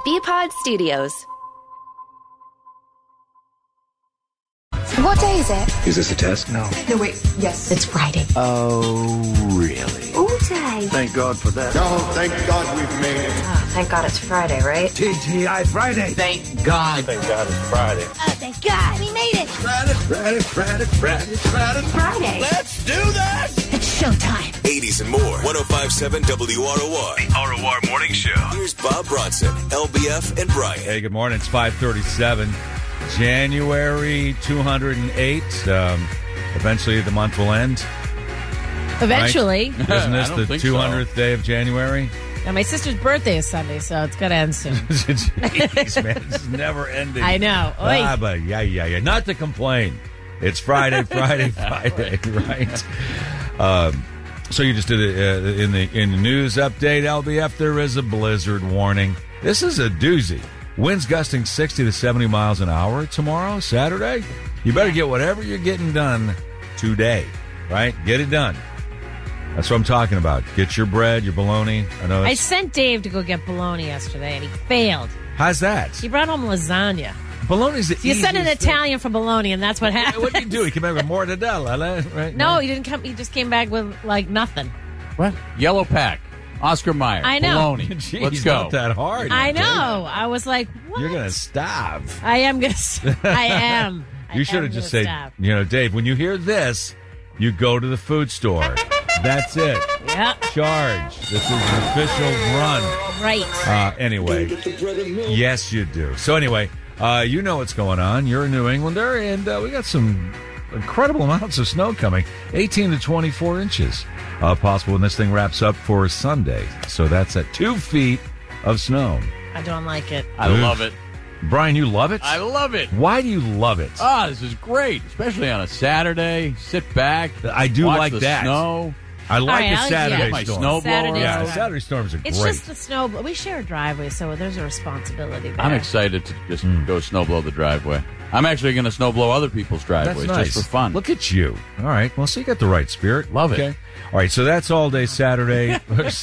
BPod Studios. What day is it? Is this a test? No, wait. Yes, it's Friday. Oh, really? All day. Thank God for that. No, thank God we've made it. Oh, thank God it's Friday, right? TGI Friday. Thank God. Thank God it's Friday. Oh, thank God we made it. Friday. Let's do this! It's showtime. 80s and more. 105.7 WROR. The ROR Morning Show. Here's Bob Bronson, LBF, and Brian. Hey, good morning. It's 5:37. January 208. Eventually the month will end. Eventually. Right? Isn't this I the don't think 200th day of January? Now, my sister's birthday is Sunday, so it's got to end soon. Jeez, man. This is never ending. I know. Oy. But yeah. Not to complain. It's Friday, right? So you just did it in the news update, LBF. There is a blizzard warning. This is a doozy. Winds gusting 60 to 70 miles an hour tomorrow, Saturday. You better get whatever you're getting done today, right? Get it done. That's what I'm talking about. Get your bread, your bologna. I sent Dave to go get bologna yesterday, and he failed. How's that? He brought home lasagna. Bologna's the You easiest sent an thing. Italian for bologna, and that's what happened. What did he do? He came back with mortadella, right? No, he didn't come. He just came back with, like, nothing. What? Yellow Pack. Oscar Mayer. I know. Bologna. Jeez, Let's go. not that hard. I know. I was like, what? You're going to starve. I am going to. I am. You should have just said, Dave, when you hear this, you go to the food store. That's it. Yep. Charge. This is an official run. Right. Anyway. Yes, you do. So anyway, you know what's going on. You're a New Englander, and we got some incredible amounts of snow coming. 18 to 24 inches possible when this thing wraps up for Sunday. So that's at 2 feet of snow. I don't like it. I love it. Brian, you love it? I love it. Why do you love it? This is great, especially on a Saturday. Sit back. I do watch like the that. Snow. I like right, the I like- Saturday yeah. My storm. snowblower. Saturday Yeah, storm. Saturday storms are It's great. just the snow. We share a driveway, so there's a responsibility there. I'm excited to just go snowblow the driveway. I'm actually going to snowblow other people's driveways That's nice. just for fun. Look at you. All right. Well, so you got the right spirit. Love it. Okay. All right. So that's all day Saturday.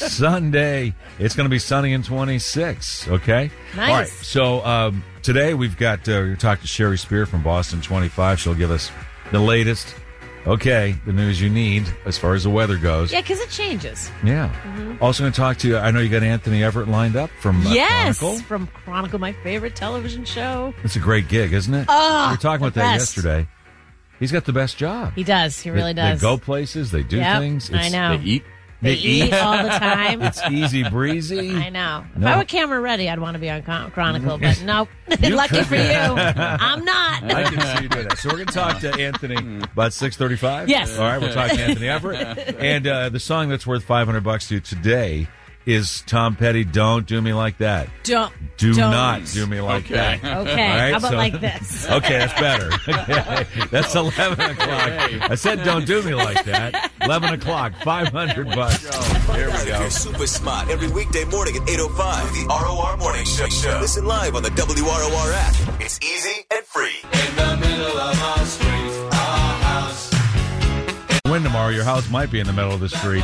Sunday, it's going to be sunny and 26. Okay. Nice. All right. So today we've got, we're going to talk to Sherry Spear from Boston 25. She'll give us the latest. Okay, the news you need as far as the weather goes. Yeah, because it changes. Yeah. Also going to talk to, I know you got Anthony Everett lined up from Yes, Chronicle. from Chronicle, my favorite television show. It's a great gig, isn't it? Oh, we were talking about the that best. yesterday. He's got the best job. He does. He really They does. go places. They do Yep, things. I know. They eat. They eat all the time. It's easy breezy. I know. If No. I were camera ready, I'd want to be on Chronicle, but nope. You Lucky could for be. you, I'm not. I can see you doing that. So we're going to talk to Anthony about 6:35. Yes. All right, we'll talk to Anthony Everett. And the song that's worth $500 to you today is Tom Petty, Don't Do Me Like That. Don't. Not do me like that. Okay. All right, How about so- like this? Okay, that's better. Okay. That's 11 o'clock. I said don't do me like that. 11 o'clock, $500. Here we go. You're super smart every weekday morning at 8:05. The ROR Morning Show. Listen live on the WROR app. It's easy and free. In the middle of our street, our house. Win tomorrow, your house might be in the middle of the street.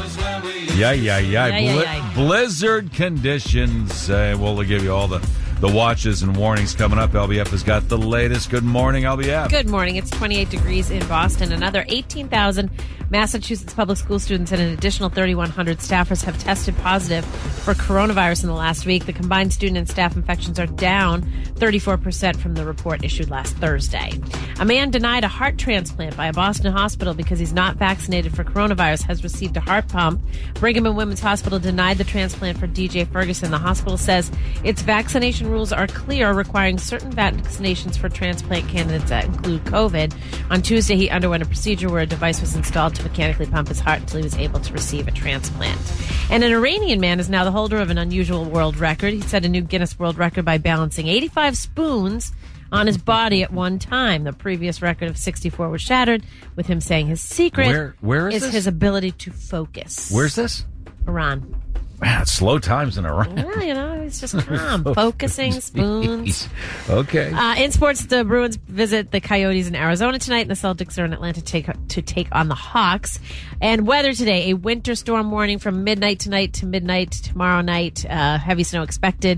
Yeah. Blizzard conditions. We'll give you all the watches and warnings coming up. LBF has got the latest. Good morning, LBF. Good morning. It's 28 degrees in Boston. Another 18,000 Massachusetts public school students and an additional 3,100 staffers have tested positive for coronavirus in the last week. The combined student and staff infections are down 34% from the report issued last Thursday. A man denied a heart transplant by a Boston hospital because he's not vaccinated for coronavirus has received a heart pump. Brigham and Women's Hospital denied the transplant for DJ Ferguson. The hospital says its vaccination rules are clear, requiring certain vaccinations for transplant candidates that include COVID. On Tuesday, he underwent a procedure where a device was installed to mechanically pump his heart until he was able to receive a transplant. And an Iranian man is now the holder of an unusual world record. He set a new Guinness World Record by balancing 85 spoons on his body at one time. The previous record of 64 was shattered, with him saying his secret Where is this? his ability to focus. Where's this? Iran. Man, it's slow times in Iran. Well, you know, it's just calm. Focusing, spoons. Okay. In sports, the Bruins visit the Coyotes in Arizona tonight, and the Celtics are in Atlanta to take on the Hawks. And weather today, a winter storm warning from midnight tonight to midnight tomorrow night. Heavy snow expected.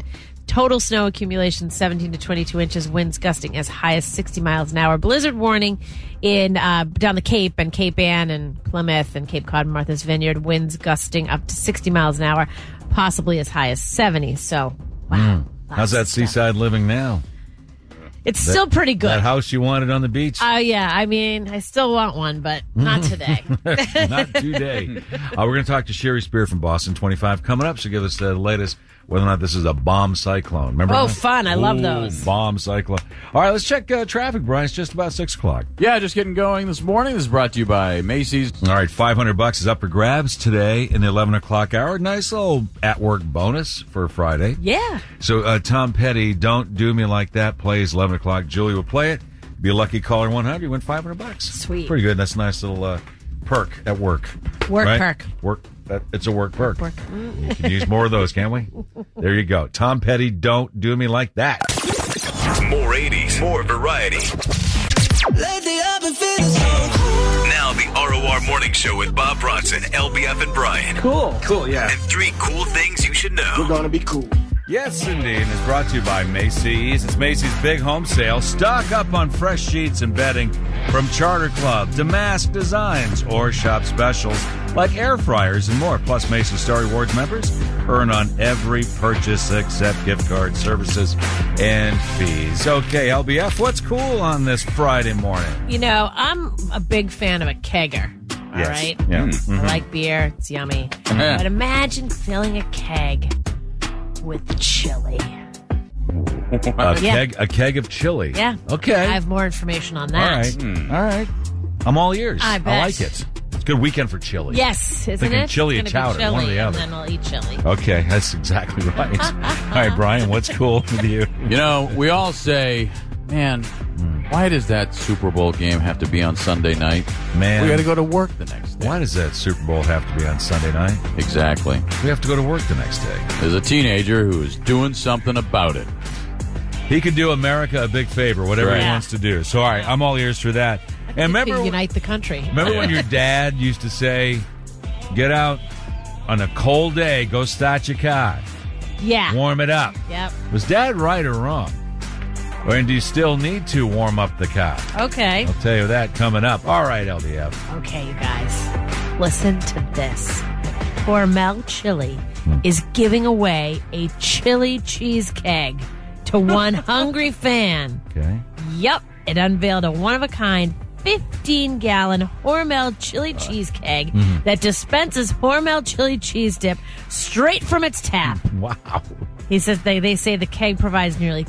Total snow accumulation 17 to 22 inches. Winds gusting as high as 60 miles an hour. Blizzard warning in down the Cape and Cape Ann and Plymouth and Cape Cod and Martha's Vineyard. Winds gusting up to 60 miles an hour, possibly as high as 70. So, wow. How's that seaside living now? It's still pretty good. That house you wanted on the beach? Yeah. I mean, I still want one, but not today. Not today. We're going to talk to Sherry Spear from Boston 25 coming up. She'll give us the latest whether or not this is a bomb cyclone. Remember? Oh, that? fun. I love those. Bomb cyclone. All right, let's check traffic, Brian. It's just about 6 o'clock. Yeah, just getting going this morning. This is brought to you by Macy's. All right, $500 is up for grabs today in the 11 o'clock hour. Nice little at-work bonus for Friday. Yeah. So Tom Petty, Don't Do Me Like That, plays 11 o'clock. Julie will play it. Be a lucky caller 100. You win $500. Sweet. Pretty good. That's a nice little perk at work. Work right? perk. Work. It's a work perk. Work. You can use more of those, can't we? There you go. Tom Petty, Don't Do Me Like That. More 80s, more variety. Lately I've been feeling so cool. Now the ROR Morning Show with Bob Bronson, LBF, and Brian. Cool, yeah. And 3 cool things you should know. We're gonna be cool. Yes, indeed. And it's brought to you by Macy's. It's Macy's Big Home Sale. Stock up on fresh sheets and bedding from Charter Club, Damask Designs, or shop specials like air fryers and more. Plus, Macy's Star Rewards members earn on every purchase except gift card services and fees. Okay, LBF, what's cool on this Friday morning? You know, I'm a big fan of a kegger. All Yes. right? Yeah. I like beer. It's yummy. But imagine filling a keg with chili. A keg of chili. Yeah. Okay. I have more information on All that. right. All right. I'm all ears. I bet. like it. It's a good weekend for chili. Yes, isn't Thinking it? chili It's or gonna be chowder, one or chili, the other. And then we'll eat chili. Okay, that's exactly right. All right, Brian, what's cool with you? You know, we all say, man, why does that Super Bowl game have to be on Sunday night? Man. We got to go to work the next day. Why does that Super Bowl have to be on Sunday night? Exactly. We have to go to work the next day. There's a teenager who is doing something about it. He could do America a big favor, whatever he Right. wants to do. So, all right, I'm all ears for that. And To remember unite the country. when your dad used to say, get out on a cold day, go start your car, Yeah. warm it up. Yep. Was Dad right or wrong? Or do you still need to warm up the car? Okay. I'll tell you that coming up. All right, LDF. Okay, you guys. Listen to this. Hormel Chili is giving away a chili cheese keg to one hungry fan. Okay. Yup. It unveiled a one-of-a-kind 15-gallon Hormel chili cheese keg that dispenses Hormel chili cheese dip straight from its tap. Wow. He says they say the keg provides nearly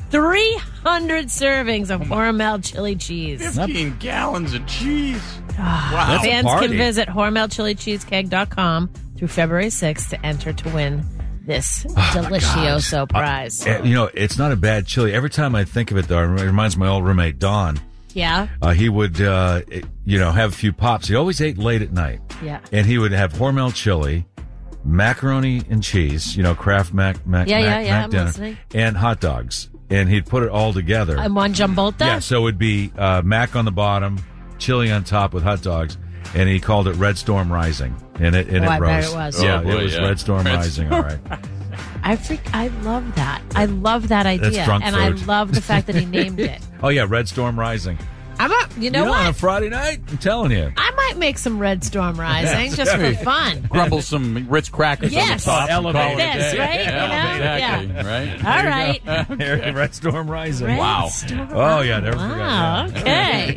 300 servings of Hormel chili cheese. 15 gallons of cheese. That's a Fans party. can visit HormelChiliCheesekeg.com through February 6th to enter to win this delicioso prize. You know, it's not a bad chili. Every time I think of it, though, it reminds my old roommate, Don. Yeah? He would, have a few pops. He always ate late at night. Yeah. And he would have Hormel chili, macaroni and cheese, Kraft mac Yeah, I'm dinner, listening. and hot dogs. And he'd put it all together. And one jambota? Yeah, so it would be mac on the bottom, chili on top with hot dogs, and he called it Red Storm Rising. And it I rose. bet it was. Yeah, Oh, boy, it was yeah. Red Storm Red Rising, all right. I love that. I love that idea. drunk And food. I love the fact that he named it. Oh, yeah, Red Storm Rising. You know on a what? Friday night? I'm telling you. I might make some Red Storm Rising just for fun. Grumble some Ritz crackers Yes. on the top. and Elevate call it a this, day. right? Yeah, You know? exactly. Right? All right. Here, Red Storm Rising. Red Wow. Storm Oh, yeah, never Wow, forgot. okay.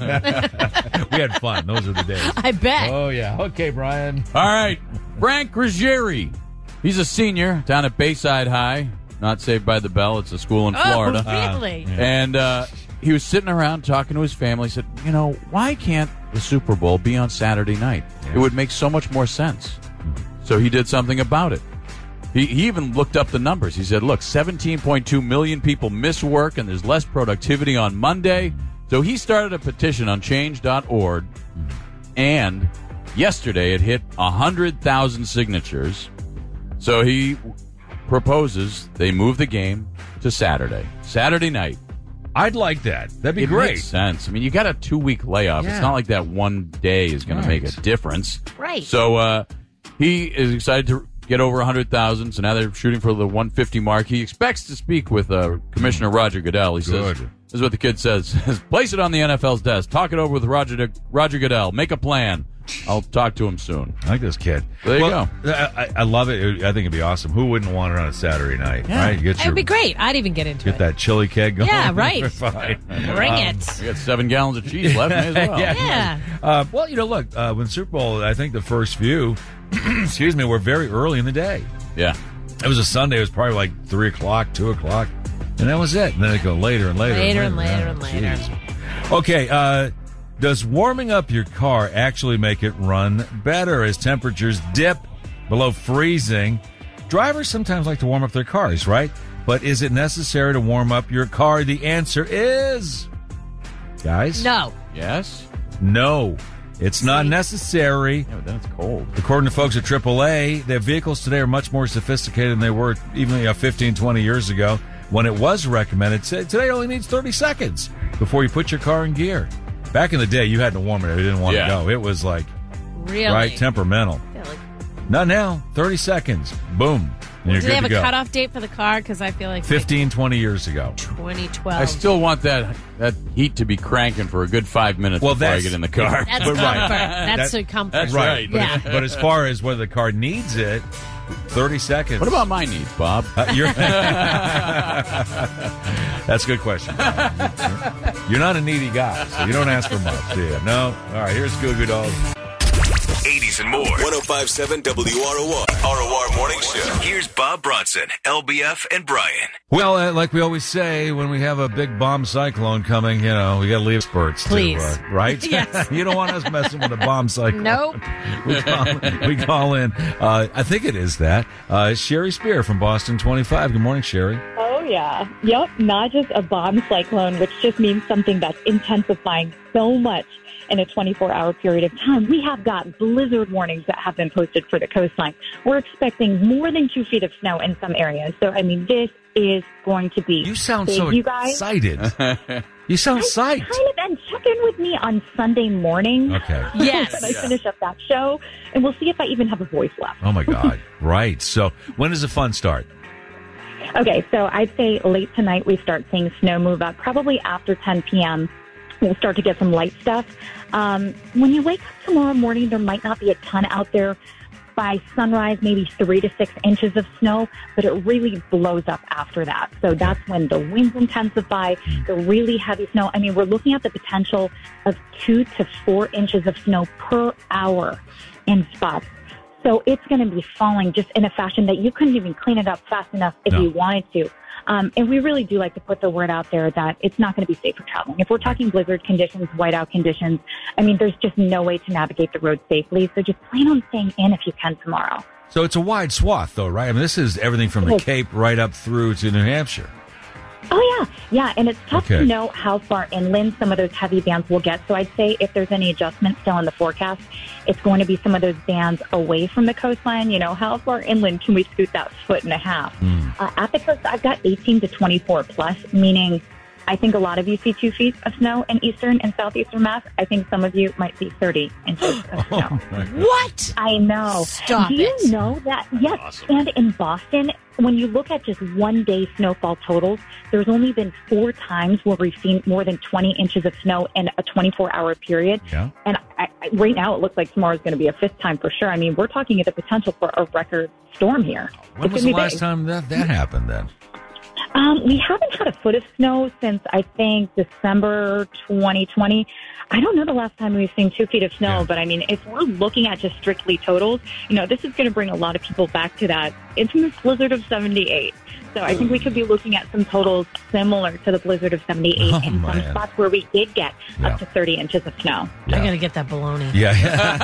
We had fun. Those are the days. I bet. Oh, yeah. Okay, Brian. All right. Frank Ruggieri. He's a senior down at Bayside High. Not Saved by the Bell. It's a school in Florida. Oh, really? And he was sitting around talking to his family. He said, why can't the Super Bowl be on Saturday night? It would make so much more sense. So he did something about it. He even looked up the numbers. He said, look, 17.2 million people miss work and there's less productivity on Monday. So he started a petition on change.org. And yesterday it hit 100,000 signatures. So he proposes they move the game to Saturday night. I'd like that. That'd be It great. makes sense. I mean, you got a 2-week layoff. Yeah. It's not like that one day is going to make a Right. difference. Right. So he is excited to get over 100,000. So now they're shooting for the 150 mark. He expects to speak with Commissioner Roger Goodell. He says, this is what the kid says. Place it on the NFL's desk. Talk it over with Roger Goodell. Make a plan. I'll talk to him soon. I like this kid. There you go. I love it. I think it'd be awesome. Who wouldn't want it on a Saturday night? Yeah. Right? It would be great. I'd even get into Get it. that chili keg going. Yeah, right. Fine. Bring it. We got 7 gallons of cheese left. May as well. Yeah. Well, look, when Super Bowl, I think the first few, excuse me, were very early in the day. Yeah. It was a Sunday. It was probably like 3 o'clock, 2 o'clock, and that was it. And then it go later and later. Later and later. and later and later. Jeez. Okay, does warming up your car actually make it run better as temperatures dip below freezing? Drivers sometimes like to warm up their cars, right? But is it necessary to warm up your car? The answer is... Guys? No. Yes? No. It's not necessary. Yeah, but then it's cold. According to folks at AAA, their vehicles today are much more sophisticated than they were even 15, 20 years ago when it was recommended. Today it only needs 30 seconds before you put your car in gear. Back in the day, you had to warm it if you didn't want to go. It was like, Really? right, temperamental. Yeah, like, Not now. 30 seconds. Boom. And you're do good they have to a go. cutoff date for the car? Because I feel like 15, 20 years ago. 2012. I still want that heat to be cranking for a good 5 minutes before I get in the car. That's But comfort. right. That's a comfort. That's Right. right. But, but as far as whether the car needs it, 30 seconds. What about my needs, Bob? That's a good question. You're not a needy guy, so you don't ask for much, do you? No? All right, here's Goo Goo Dolls. 80s and more. 105.7 WROR. ROR Morning Show. Here's Bob Bronson, LBF, and Brian. Well, like we always say, when we have a big bomb cyclone coming, we got to leave spurts. Please. Right? Yes. You don't want us messing with a bomb cyclone. Nope. We call in. I think it is that. Sherry Spear from Boston 25. Good morning, Sherry. Oh, yeah. Yep. Not just a bomb cyclone, which just means something that's intensifying so much in a 24-hour period of time. We have got blizzard warnings that have been posted for the coastline. We're expecting more than 2 feet of snow in some areas. So, I mean, this is going to be You sound big, so you guys. excited. You sound psyched. Kind of, and check in with me on Sunday morning. Okay. Yes. When I finish up that show, and we'll see if I even have a voice left. Oh, my God. Right. So when does the fun start? Okay, so I'd say late tonight we start seeing snow move up. Probably after 10 p.m. we'll start to get some light stuff. When you wake up tomorrow morning, there might not be a ton out there. By sunrise, maybe 3 to 6 inches of snow, but it really blows up after that. So that's when the winds intensify, the really heavy snow. I mean, we're looking at the potential of 2 to 4 inches of snow per hour in spots. So it's going to be falling just in a fashion that you couldn't even clean it up fast enough if you wanted to. And we really do like to put the word out there that it's not going to be safe for traveling. If we're talking blizzard conditions, whiteout conditions, I mean, there's just no way to navigate the road safely. So just plan on staying in if you can tomorrow. So it's a wide swath, though, right? I mean, this is everything from the Cape right up through to New Hampshire. Oh, yeah. Yeah, and it's tough Okay. to know how far inland some of those heavy bands will get. So I'd say if there's any adjustment still in the forecast, it's going to be some of those bands away from the coastline. How far inland can we scoot that 1.5 feet? At the coast, I've got 18 to 24 plus, meaning I think a lot of you see 2 feet of snow in eastern and southeastern Mass. I think some of you might see 30 inches of snow. What? I know. Stop Do you it. know that? Yes. And in Boston, when you look at just 1 day snowfall totals, there's only been 4 times where we've seen more than 20 inches of snow in a 24-hour period. Yeah. And right now, it looks like tomorrow's going to be a 5th time for sure. I mean, we're talking at the potential for a record storm here. When It's was gonna the be last big. time that happened then? We haven't had a foot of snow since, I think, December 2020. I don't know the last time we've seen 2 feet of snow, but I mean, if we're looking at just strictly totals, this is going to bring a lot of people back to that infamous blizzard of 78. So I think we could be looking at some totals similar to the blizzard of 78 in some man. spots where we did get up to 30 inches of snow. I got to get that bologna. Yeah.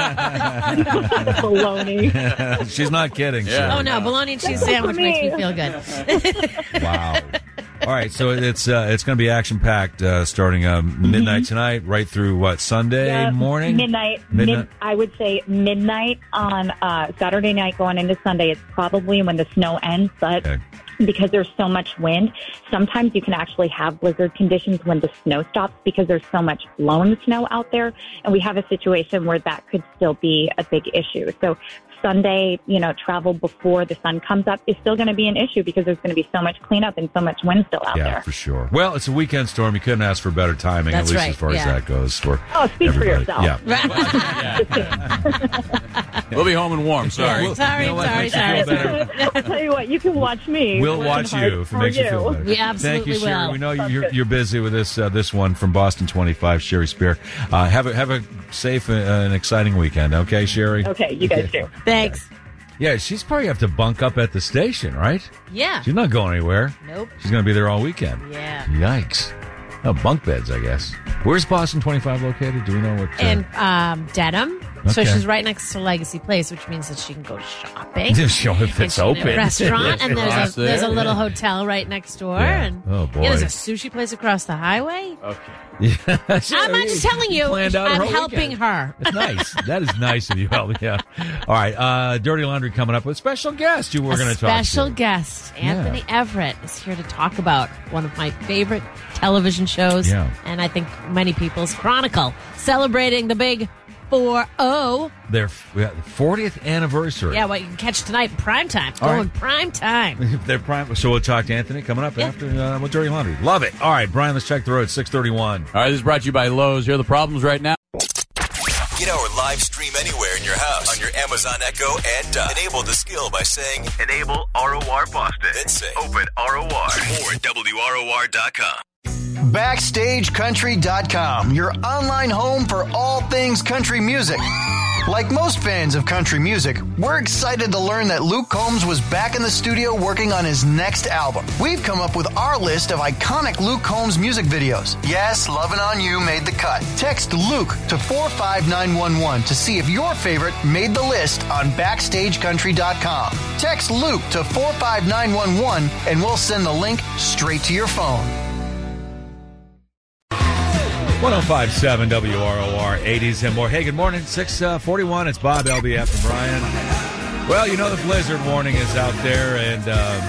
Baloney. She's not kidding. Yeah. Sherry. Oh, no. Bologna and cheese sandwich makes me feel good. Wow. All right, so it's going to be action packed starting midnight tonight, right through Sunday Yeah, morning. Midnight. I would say midnight on Saturday night going into Sunday. It's probably when the snow ends, but Okay. because there's so much wind, sometimes you can actually have blizzard conditions when the snow stops because there's so much blown snow out there, and we have a situation where that could still be a big issue. So Sunday, travel before the sun comes up is still going to be an issue because there's going to be so much cleanup and so much wind still out there. Yeah, for sure. Well, it's a weekend storm. You couldn't ask for better timing, That's at least right. as far as that goes. For speak for everybody. yourself. Yeah. We'll be home and warm. Sorry. Sorry. I'll tell you what, you can watch me. We'll watch you if it makes you feel better. We absolutely Thank you, Sherry. will. We know you're busy with this one from Boston 25, Sherry Spear. Have a safe and exciting weekend, okay, Sherry? Okay, you guys too. Thanks. Yeah, she's probably have to bunk up at the station, right? Yeah. She's not going anywhere. Nope. She's going to be there all weekend. Yeah. Yikes. Oh, bunk beds, I guess. Where's Boston 25 located? Do we know what? In Dedham. So Okay. she's right next to Legacy Place, which means that she can go shopping. Show if it's And she can open. a restaurant, and Across there's a there, little yeah. hotel right next door. Yeah. And Oh, boy. Yeah, there's a sushi place across the highway. Okay. Yeah. I'm not just telling you. Planned out her I'm whole helping weekend. her. That's nice. That is nice of you, Ellie. Yeah. All right. Dirty Laundry coming up with a special guest who we're going to talk to. Special guest, Anthony Everett, is here to talk about one of my favorite television shows, Yeah. and I think many people's Chronicle, celebrating the big 4-0. Their 40th anniversary. Yeah, what you can catch tonight in prime time. All Going right. prime time. They're prime. So we'll talk to Anthony coming up after with Dirty Laundry. Love it. All right, Brian, let's check the road. 631. All right, this is brought to you by Lowe's. Here are the problems right now. Get our live stream anywhere in your house on your Amazon Echo and enable the skill by saying Enable ROR Boston. then say Open ROR. more at WROR.com. BackstageCountry.com, your online home for all things country music. Like most fans of country music, we're excited to learn that Luke Combs was back in the studio working on his next album. We've come up with our list of iconic Luke Combs music videos. Yes, Lovin' On You made the cut. Text Luke to 45911 to see if your favorite made the list on BackstageCountry.com. Text Luke to 45911 and we'll send the link straight to your phone. 1057 WROR 80s and more. Hey, good morning. 641. It's Bob, LBF, and Brian. Well, you know the blizzard warning is out there, and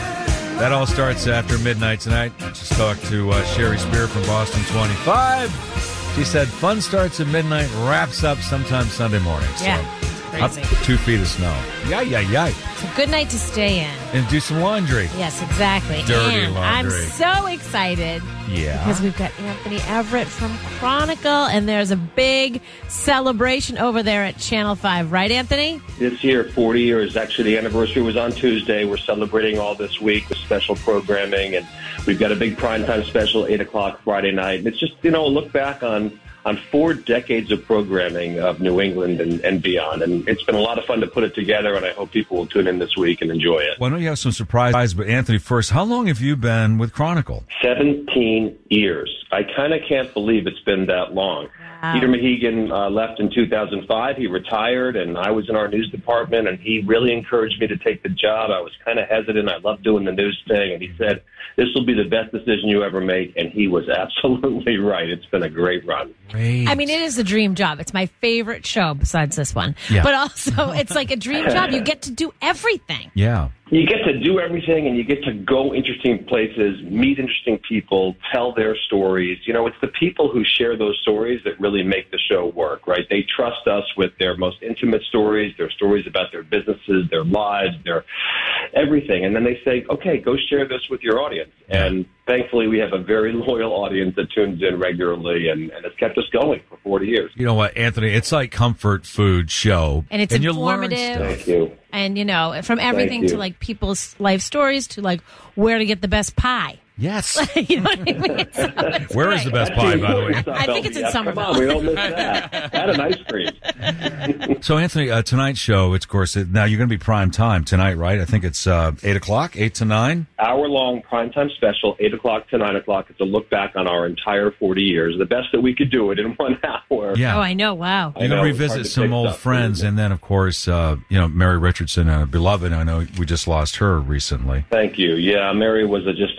that all starts after midnight tonight. Just talked to Sherry Spear from Boston 25. She said fun starts at midnight, wraps up sometime Sunday morning. Yeah, So, crazy. up to 2 feet of snow. Yay. It's a good night to stay in. And do some laundry. Yes, exactly. Dirty and laundry. I'm so excited. Yeah. Because we've got Anthony Everett from Chronicle, and there's a big celebration over there at Channel 5. Right, Anthony? This year, 40 years. Actually, the anniversary was on Tuesday. We're celebrating all this week with special programming, and we've got a big primetime special, 8 o'clock Friday night. And it's just, a look back on 4 decades of programming of New England and beyond. And it's been a lot of fun to put it together, and I hope people will tune in this week and enjoy it. Well, I know you have some surprises, but Anthony, first, how long have you been with Chronicle? 17 years. I kind of can't believe it's been that long. Wow. Peter Mahegan left in 2005. He retired, and I was in our news department, and he really encouraged me to take the job. I was kind of hesitant. I loved doing the news thing, and he said, this will be the best decision you ever make, and he was absolutely right. It's been a great run. Great. I mean, it is a dream job. It's my favorite show besides this one. Yeah. But also, it's like a dream job. You get to do everything. Yeah. You get to do everything, and you get to go interesting places, meet interesting people, tell their stories. It's the people who share those stories that really make the show work, right? They trust us with their most intimate stories, their stories about their businesses, their lives, their everything. And then they say, okay, go share this with your audience. And thankfully, we have a very loyal audience that tunes in regularly, and it's kept us going for 40 years. You know what, Anthony? It's like comfort food show. And it's you learn informative. stuff. Thank you. And, from everything Thank to, you. like, people's life stories to, like, where to get the best pie. Yes. You know what I mean? It's Where is the best pie, by the way? I think it's in Come Somerville. on, we don't miss that. Had an ice cream. So, Anthony, tonight's show, it's, of course, now you're going to be prime time tonight, right? I think it's 8 o'clock, 8 to 9. Hour-long primetime special, 8 o'clock to 9 o'clock. It's a look back on our entire 40 years. The best that we could do it in 1 hour. Yeah. Oh, I know. Wow. You're going to revisit some old friends, and then, of course, Mary Richardson, beloved. I know we just lost her recently. Thank you. Yeah, Mary was just an absolute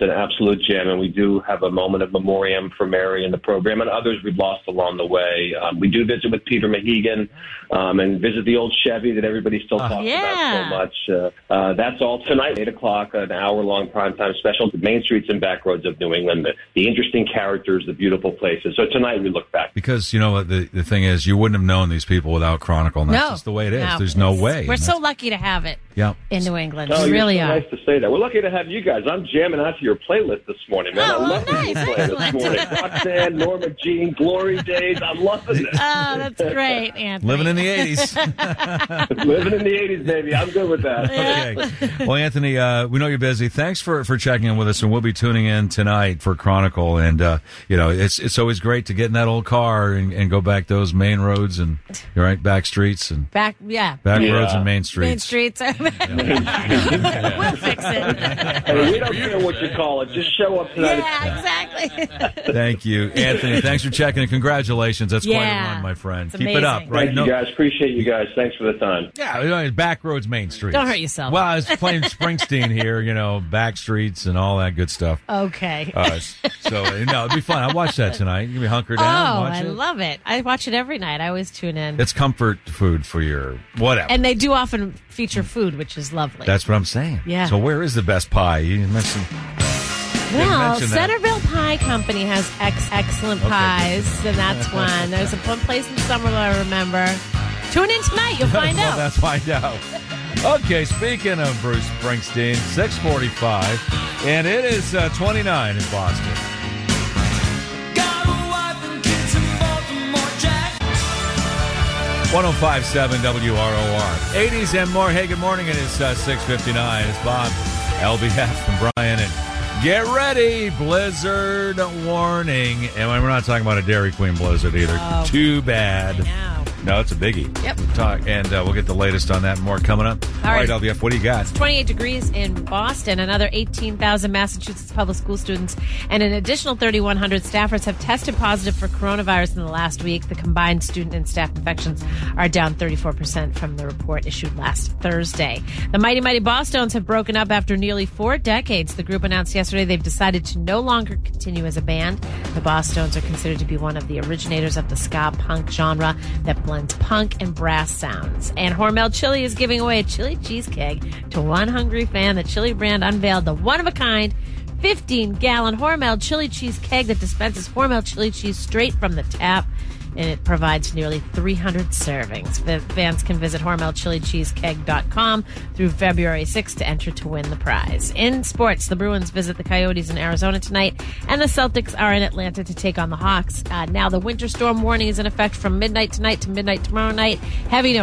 absolute gem, and we do have a moment of memoriam for Mary in the program and others we've lost along the way. We do visit with Peter Mahegan and visit the old Chevy that everybody still talks about so much. That's all tonight, 8 o'clock, an hour-long primetime special, the main streets and back roads of New England, the interesting characters, the beautiful places. So tonight we look back. Because, the thing is, you wouldn't have known these people without Chronicle, and that's just the way it is. No. There's no way. We're so lucky to have it in New England. Oh, We really you're so are. nice to say that. We're lucky to have you guys. I'm jamming out to your playlist this morning, man. I love what you play this morning. Roxanne, Norma Jean, Glory Days. I'm loving it. Oh, that's great, Anthony. Living in the 80s. Living in the 80s, baby. I'm good with that. Okay. Well, Anthony, we know you're busy. Thanks for checking in with us, and we'll be tuning in tonight for Chronicle. And, it's always great to get in that old car and go back those main roads and, back streets and back roads and main streets. Main streets. We'll fix it. Hey, we don't care what you call it. Just show up tonight. Yeah, exactly. Thank you, Anthony. Thanks for checking, and congratulations. That's quite a run, my friend. Keep it up. Right? Thank you, guys. Appreciate you guys. Thanks for the time. Yeah, back roads, main streets. Don't hurt yourself. Well, I was playing Springsteen here, back streets and all that good stuff. Okay. It'd be fun. I'll watch that tonight. You can be hunkered down. Oh, watch I love it. I watch it every night. I always tune in. It's comfort food for your whatever. And they do often feature food, which is lovely. That's what I'm saying. Yeah. So where is the best pie? You mentioned. Well, Centerville Pie Company has excellent pies, and that's one. There's one place in Somerville I remember. Tune in tonight. You'll find out. Let's find out. Okay, speaking of Bruce Springsteen, 6:45, and it is 29 in Boston. 105.7 WROR. 80s and more. Hey, good morning. It is 6:59. It's Bob, LBF, and Brian. And get ready. Blizzard warning. And we're not talking about a Dairy Queen blizzard either. Oh. Too bad. No, it's a biggie. Yep. We'll get the latest on that and more coming up. All right, LBF, what do you got? It's 28 degrees in Boston. Another 18,000 Massachusetts public school students and an additional 3,100 staffers have tested positive for coronavirus in the last week. The combined student and staff infections are down 34% from the report issued last Thursday. The Mighty Bosstones have broken up after nearly 4 decades. The group announced yesterday they've decided to no longer continue as a band. The Bosstones are considered to be one of the originators of the ska punk genre that blends punk and brass sounds. And Hormel Chili is giving away a chili cheese keg to one hungry fan. The Chili brand unveiled the one-of-a-kind 15-gallon Hormel chili cheese keg that dispenses Hormel chili cheese straight from the tap, and it provides nearly 300 servings. Fans can visit HormelChiliCheeseKeg.com through February 6th to enter to win the prize. In sports, the Bruins visit the Coyotes in Arizona tonight, and the Celtics are in Atlanta to take on the Hawks. Now, the winter storm warning is in effect from midnight tonight to midnight tomorrow night. Heavy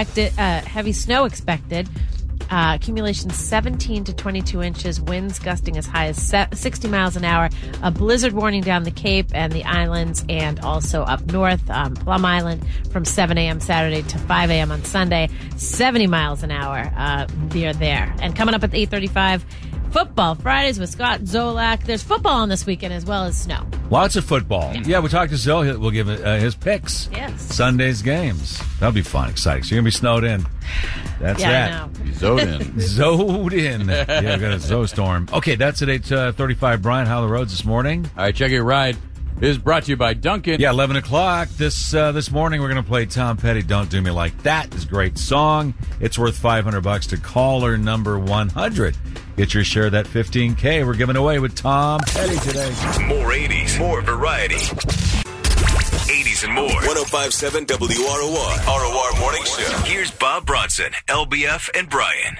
snow expected. Accumulation 17 to 22 inches, winds gusting as high as 60 miles an hour, a blizzard warning down the Cape and the islands, and also up north, Plum Island, from 7 a.m. Saturday to 5 a.m. on Sunday, 70 miles an hour near there. And coming up at 8:35, Football Fridays with Scott Zolak. There's football on this weekend as well as snow. Lots of football. Yeah, we talked to Zoe. We'll give his picks. Yes. Sunday's games. That'll be fun, exciting. So you're going to be snowed in. That's that. I know. Zoed in. Zoed in. Yeah, we got a Zoe storm. Okay, that's at 8:35. Brian, how are the roads this morning? All right, check your ride. Is brought to you by Duncan. Yeah, 11 o'clock. This morning we're going to play Tom Petty, Don't Do Me Like That. It's a great song. It's worth $500 to caller number 100. Get your share of that $15K we're giving away with Tom Petty today. More 80s, more variety. 80s and more. 105.7 WROR. ROR Morning Show. Here's Bob Bronson, LBF, and Brian.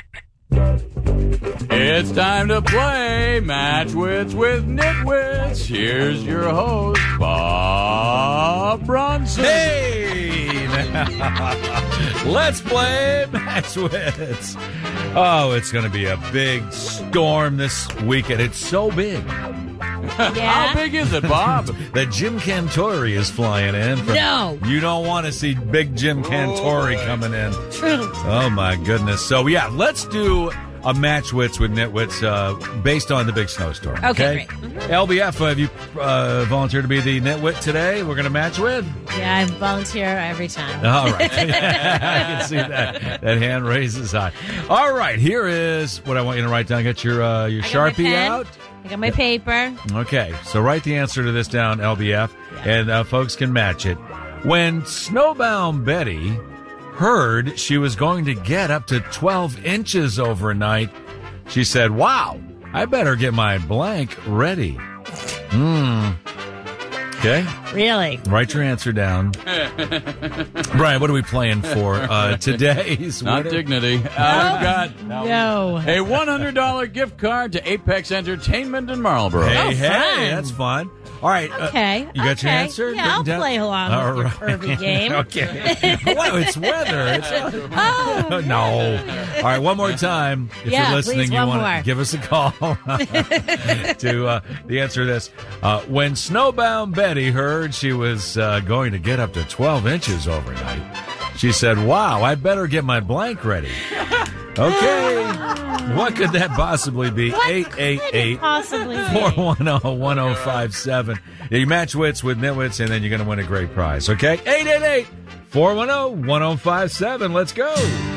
It's time to play Match Wits with Nitwits. Here's your host, Bob Bronson. Hey! Let's play Match Wits. Oh, it's going to be a big storm this weekend. It's so big. Yeah. How big is it, Bob? That Jim Cantori is flying in. No. You don't want to see big Jim Cantori coming in. True. Oh, my goodness. So, yeah, let's do a Match Wits with Nitwits based on the big snowstorm. Okay, great. Mm-hmm. LBF, have you volunteered to be the Nitwit today? We're going to match with? Yeah, I volunteer every time. All right. I can see that. That hand raises high. All right, here is what I want you to write down. Get your Sharpie out. I got my paper. Okay, so write the answer to this down, LBF, and folks can match it. When Snowbound Betty heard she was going to get up to 12 inches overnight, she said, wow, I better get my blank ready. Okay. Really? Write your answer down. Brian, what are we playing for today's Not winner? Dignity. We've got No. a $100 gift card to Apex Entertainment in Marlboro. Hey, Oh, hey, fun. that's fun. All right. Okay. You got your okay. answer? Yeah, I'll Written down? play along All with your right. Kirby game. Okay. Well, it's weather. Oh. No. All right, one more time. If Yeah, you're listening, please, you one want more. to give us a call to the answer to this. When Snowbound Betty heard she was going to get up to 12 inches overnight, she said, wow, I better get my blank ready. Okay. What could that possibly be? What could it possibly be? 410-1057. You match wits with nitwits, and then you're going to win a great prize. Okay? 888-410-1057. Let's go.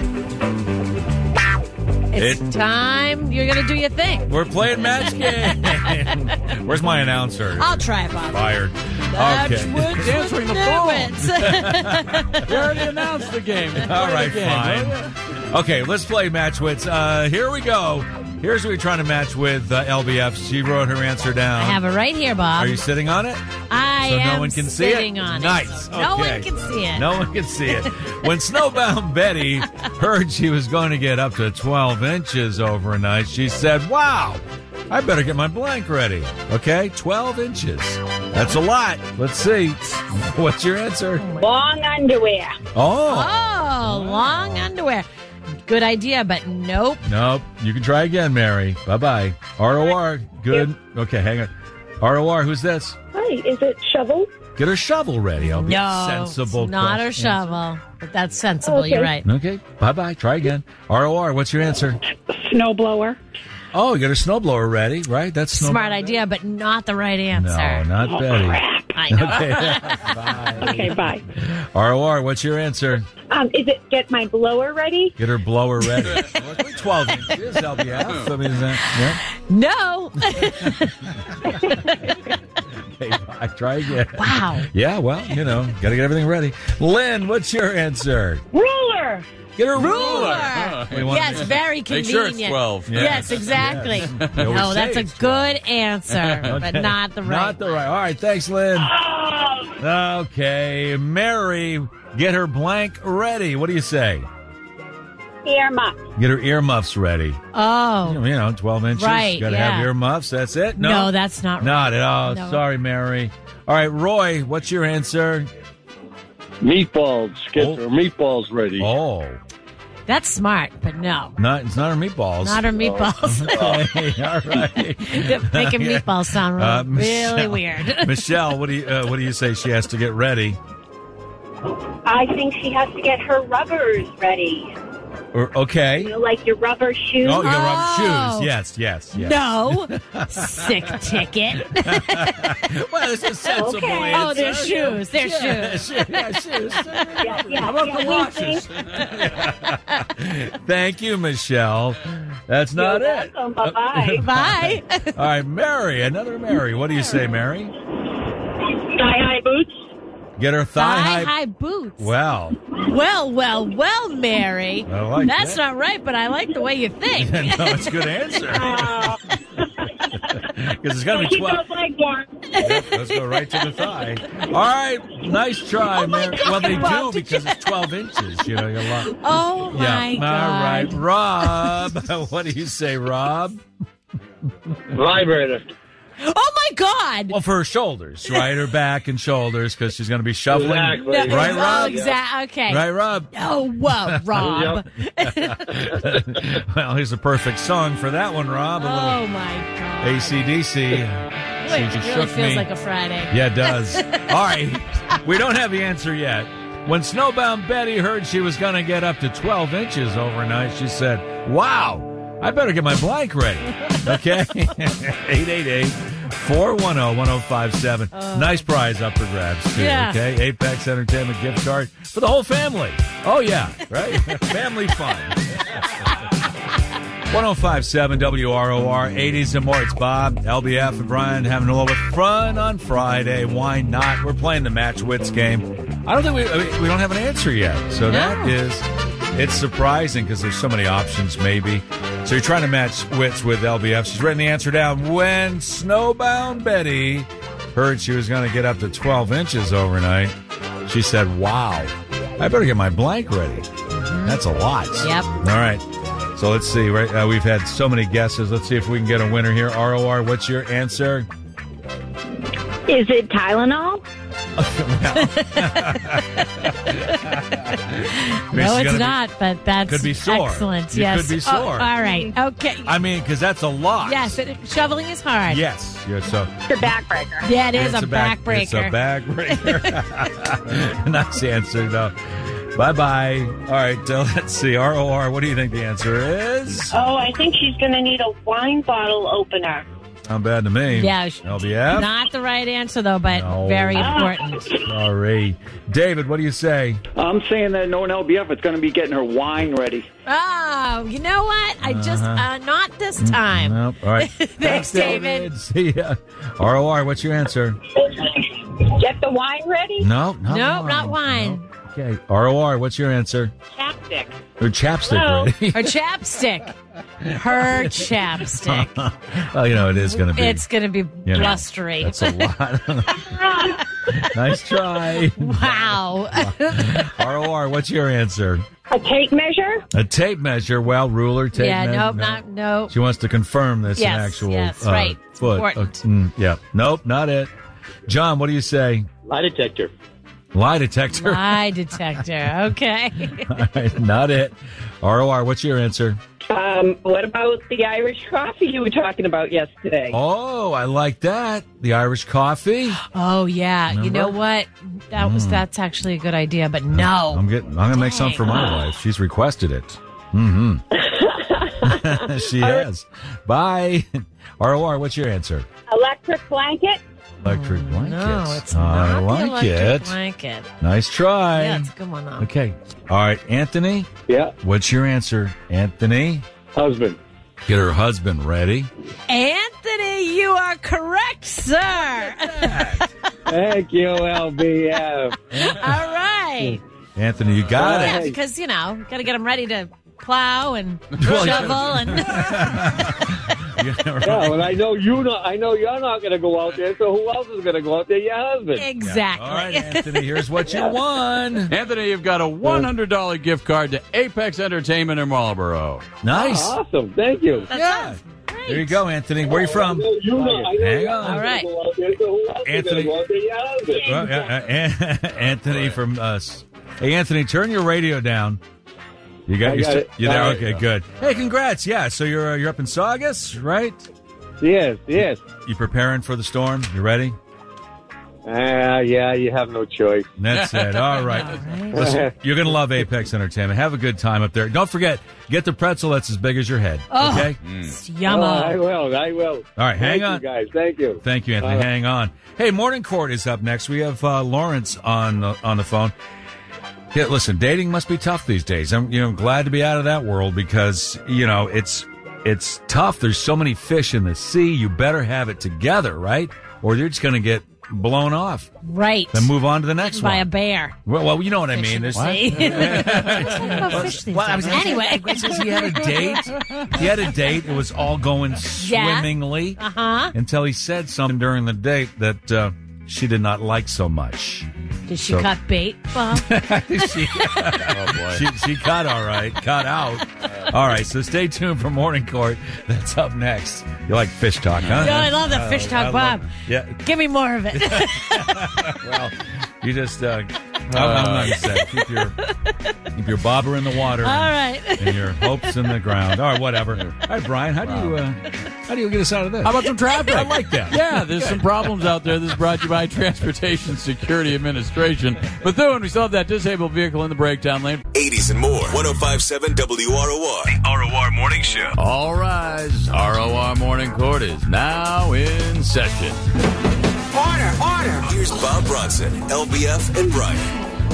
It's time. You're going to do your thing. We're playing match game. Where's my announcer? I'll try it, Bob. Fired. Match Okay. wits He's answering with the phone. nitwits. You already announced the game. All right, fine. Okay, let's play match wits. Here we go. Here's what we're trying to match with LBF. She wrote her answer down. I have it right here, Bob. Are you sitting on it? I So am no one can see it? sitting on Nice. it. No Okay. one can see it. No one can see it. When Snowbound Betty heard she was going to get up to 12 inches overnight, she said, wow, I better get my blank ready. Okay, 12 inches. That's a lot. Let's see. What's your answer? Long underwear. Oh. Oh, long underwear. Good idea, but nope. Nope. You can try again, Mary. Bye-bye. ROR. Good. Okay, hang on. ROR, who's this? Hi, is it shovel? Get her shovel ready. I'll be No, sensible. it's not her question. shovel. But that's sensible. Okay. You're right. Okay. Bye-bye. Try again. ROR, what's your answer? Snowblower. Oh, you got a snowblower ready, right? That's Smart idea, but not the right answer. No, not Betty. I know. Okay. Bye. Okay, bye. ROR, what's your answer? Is it get my blower ready? Get her blower ready. 12 inches, LBF. I mean, is that, No. yeah? Okay, bye. Try again. Wow. Yeah, well, got to get everything ready. Lynn, what's your answer? Ruler. Get her Ruler. We want- Yes, very Make convenient. sure it's 12. Yes, exactly. Yes. No, that's a It's 12. good answer, but Okay. not the right. Not the right. All right, thanks, Lynn. Okay, Mary, get her blank ready. What do you say? Earmuff. Get her earmuffs ready. Oh. 12 inches. Right, Got to yeah. have earmuffs. That's it? No, that's not right. Not at all. No. Sorry, Mary. All right, Roy, what's your answer? Meatballs. Get Oh. her meatballs ready. Oh, That's smart, but no. it's not her meatballs. Not her meatballs. Okay, all right. Making meatballs sound really Michelle. weird. Michelle, what do you say she has to get ready? I think she has to get her rubbers ready. Okay. Like your rubber shoes. Oh, you got rubber Oh. shoes. Yes. No. Sick ticket. Well, it's a sensible Okay. Oh, answer. they're shoes. They're shoes. Yeah, shoes. How about the watches? Thank you, Michelle. That's not it. Welcome. Bye-bye. Bye. All right, Mary, another Mary. What do you say, Mary? Thigh-high boots. Get her thigh-high. Thigh-high boots. Well, Well, Mary. I like That's that. not right, but I like the way you think. no, it's a good answer. Because it's got to be Keep 12. those legs warm. Yep, let's go right to the thigh. All right, nice try, Mary. God, Well, they do Bob, because it's 12 inches. You know, you're a lot. Oh, my Yeah. God. All right, Rob. What do you say, Rob? Vibrator. Oh, my God. Well, for her shoulders, right? Her back and shoulders, because she's going to be shoveling. Exactly. No, Right, Rob? Okay. Right, Rob? Oh, whoa, Rob. Well, here's a perfect song for that one, Rob. A little Oh, my God. AC/DC. Wait, She it just really shook feels me. like a Friday. Yeah, it does. All right. We don't have the answer yet. When Snowbound Betty heard she was going to get up to 12 inches overnight, she said, wow, I better get my blank ready. Okay? 888-410-1057. Nice prize up for grabs, too. Yeah. Okay? Apex Entertainment gift card for the whole family. Oh, yeah. Right? Family fun. 105.7 WROR, 80s and more. It's Bob, LBF, and Brian having a little bit of fun on Friday. Why not? We're playing the Match Wits game. I don't think we don't have an answer yet. So it's surprising because there's so many options, maybe. So you're trying to match wits with LBF. She's written the answer down. When Snowbound Betty heard she was going to get up to 12 inches overnight, she said, wow, I better get my blank ready. That's a lot. Yep. All right. So let's see. Right, we've had so many guesses. Let's see if we can get a winner here. ROR, what's your answer? Is it Tylenol? No, it's not, but that's could be sore. Excellent. You Yes. could be sore. Oh, all right. Okay. I mean, because that's a lot. Yes, shoveling is hard. Yes. Yeah, so It's a backbreaker. Yeah, it is it's a backbreaker. It's a backbreaker. Nice answer, though. Bye-bye. All right, let's see. ROR, what do you think the answer is? Oh, I think she's going to need a wine bottle opener. Not bad to me. Yeah. LBF? Not the right answer, though, but No. very important. Sorry. David, what do you say? I'm saying that knowing LBF, it's going to be getting her wine ready. Oh, you know what? I just, not this time. Nope. All right. Thanks, David. See ya. ROR, what's your answer? Get the wine ready? No, not wine. Okay. ROR, what's your answer? Chapstick. Or chapstick, Hello. ready? Her chapstick. Her chapstick. Well, it is going to be. It's going to be know, blustery. That's a lot. Nice try. Wow. ROR, what's your answer? A tape measure? A tape measure. Well, ruler, tape measure. Nope. She wants to confirm this Yes, an actual yes, right. It's foot. important. Yeah. Nope, not it. John, what do you say? Lie detector. Lie detector. Lie detector. Okay. All right, not it. ROR, what's your answer? What about the Irish coffee you were talking about yesterday? Oh, I like that. The Irish coffee. Oh, yeah. You know what? That's actually a good idea, but no. I'm going to make some for my wife. She's requested it. Mm-hmm. She has. Bye. ROR, what's your answer? Electric blanket? Electric blanket. No, it's I not like the electric it. blanket. Nice try. Yeah, it's a good one, though. Okay. All right, Anthony. Yeah. What's your answer, Anthony? Husband. Get her husband ready. Anthony, you are correct, sir. Thank you, LBF. All right. Anthony, you got Yeah, it. because, got to get him ready to plow and Well, shovel and... Yeah, right. Yeah, well, I know you're not going to go out there, so who else is going to go out there? Your husband. Exactly. All right, Anthony, here's what you won. Anthony, you've got a $100 gift card to Apex Entertainment in Marlboro. Nice. Oh, awesome. Thank you. Yeah. Great. There you go, Anthony. Where are you from? Hang on. All right. Anthony. Anthony from us. Hey, Anthony, turn your radio down. You got it. You there? All right. Okay, good. Hey, congrats. Yeah, so you're up in Saugus, right? Yes. You preparing for the storm? You ready? Yeah, you have no choice. That's it. All right. Listen, you're going to love Apex Entertainment. Have a good time up there. Don't forget, get the pretzel that's as big as your head. Oh, okay? it's Oh, yummo. I will. All right, hang on. Thank you, guys. Thank you. Thank you, Anthony. Hang on. Hey, Morning Court is up next. We have Lawrence on the phone. Yeah, listen, dating must be tough these days. I'm glad to be out of that world because it's tough. There's so many fish in the sea. You better have it together, right? Or you're just going to get blown off. Right. Then move on to the next By one. a bear. Well, you know what I mean. There's Anyway. he had a date. He had a date. It was all going swimmingly until he said something during the date that she did not like so much. Did she cut bait, Bob? she cut all right. Cut out. All right, so stay tuned for Morning Court. That's up next. You like fish talk, huh? No, I love the fish talk, Bob. Yeah. Give me more of it. Well, you just... I'm not going to say. Keep your bobber in the water. All right. And your hopes in the ground. All right, whatever. All right, Brian, how do you get us out of this? How about some traffic? I like that. Yeah, there's some problems out there. This is brought to you by Transportation Security Administration. Bethune, we still have that disabled vehicle in the breakdown lane. 80s and more. 105.7 WROR. The ROR Morning Show. All rise. ROR Morning Court is now in session. Order. Here's Bob Bronson, LBF, and Brian.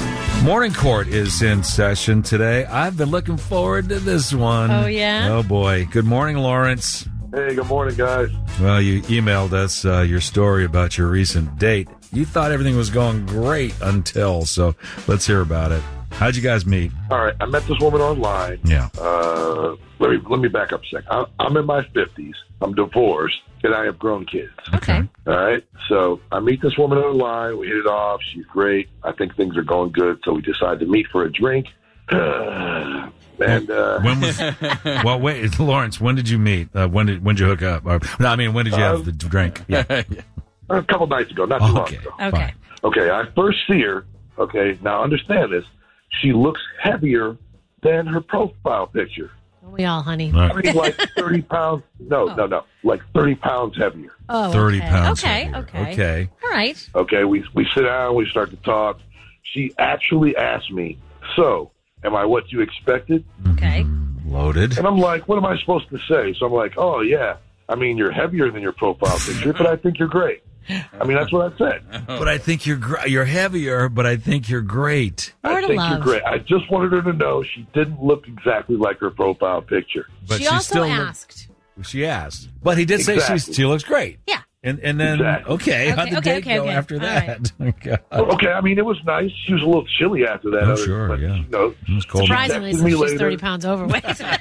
Morning Court is in session today. I've been looking forward to this one. Oh, yeah? Oh, boy. Good morning, Lawrence. Hey, good morning, guys. Well, you emailed us your story about your recent date. You thought everything was going great until, so let's hear about it. How'd you guys meet? All right, I met this woman online. Yeah. Let me back up a second. I'm in my 50s. I'm divorced, and I have grown kids. Okay. All right, so I meet this woman online. We hit it off. She's great. I think things are going good, so we decide to meet for a drink. And when was? Well, wait, Lawrence. When did you meet? When did you hook up? When did you have the drink? Yeah. A couple nights ago, not too long ago. Okay. Okay, I first see her. Okay, now understand this. She looks heavier than her profile picture. We all, honey. I mean, like 30 pounds. No, like 30 pounds heavier. Oh, 30 pounds. Okay. All right. Okay, we sit down, we start to talk. She actually asked me, "So, am I what you expected?" Okay. Loaded. And I'm like, "What am I supposed to say?" So I'm like, "Oh, yeah. I mean, you're heavier than your profile picture, but I think you're great." I mean, that's what I said. But I think you're heavier, but I think you're great. I think you're great. I just wanted her to know she didn't look exactly like her profile picture. But she also asked. She asked. But he did say she looks great. Yeah. And then, Exactly. how'd the date go after that? Okay, I mean, it was nice. She was a little chilly after that. Oh, sure, but, yeah. You know, it was cold. Surprisingly, since she's 30 pounds overweight.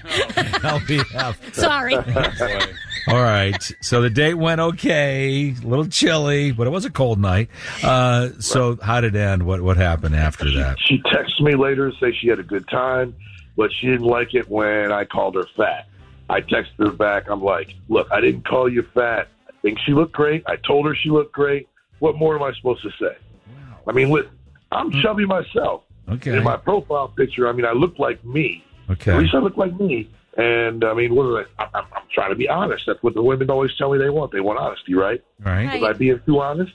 LBF. Sorry. All right. So the date went okay. A little chilly, but it was a cold night. So how did it end? What happened after that? She texted me later to say she had a good time, but she didn't like it when I called her fat. I texted her back. I'm like, "Look, I didn't call you fat. I think she looked great. I told her she looked great. What more am I supposed to say?" Wow. I mean, I'm chubby myself. Okay. In my profile picture, I mean, I look like me. Okay. At least I look like me. And, I mean, I'm trying to be honest. That's what the women always tell me they want. They want honesty, right? Right. Was I being too honest?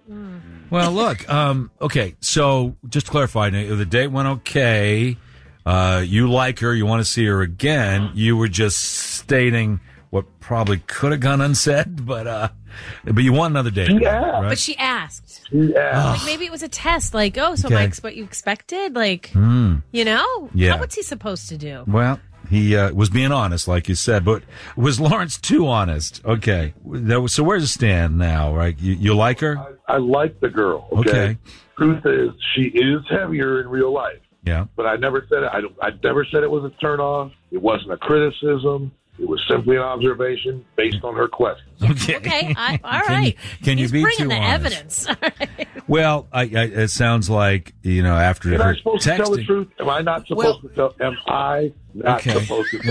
Well, look, okay, so just to clarify, the date went okay. You like her, you want to see her again. You were just stating what probably could have gone unsaid, but you want another date. Yeah. Right? But she asked. Yeah. Like maybe it was a test. Like, so Okay. Mike's what you expected? Like, you know? Yeah. What's he supposed to do? Well, he was being honest, like you said, but was Lawrence too honest? Okay. So where's it stand now, right? You like her? I like the girl, okay? Truth is, she is heavier in real life. Yeah. But I never said it. I never said it was a turn off. It wasn't a criticism. It was simply an observation based on her questions. Okay. All right. Can you He's be bringing too the honest? evidence. Well, it sounds like, after Am her I supposed to tell the texting. truth? Am I not supposed to tell? Am I not supposed to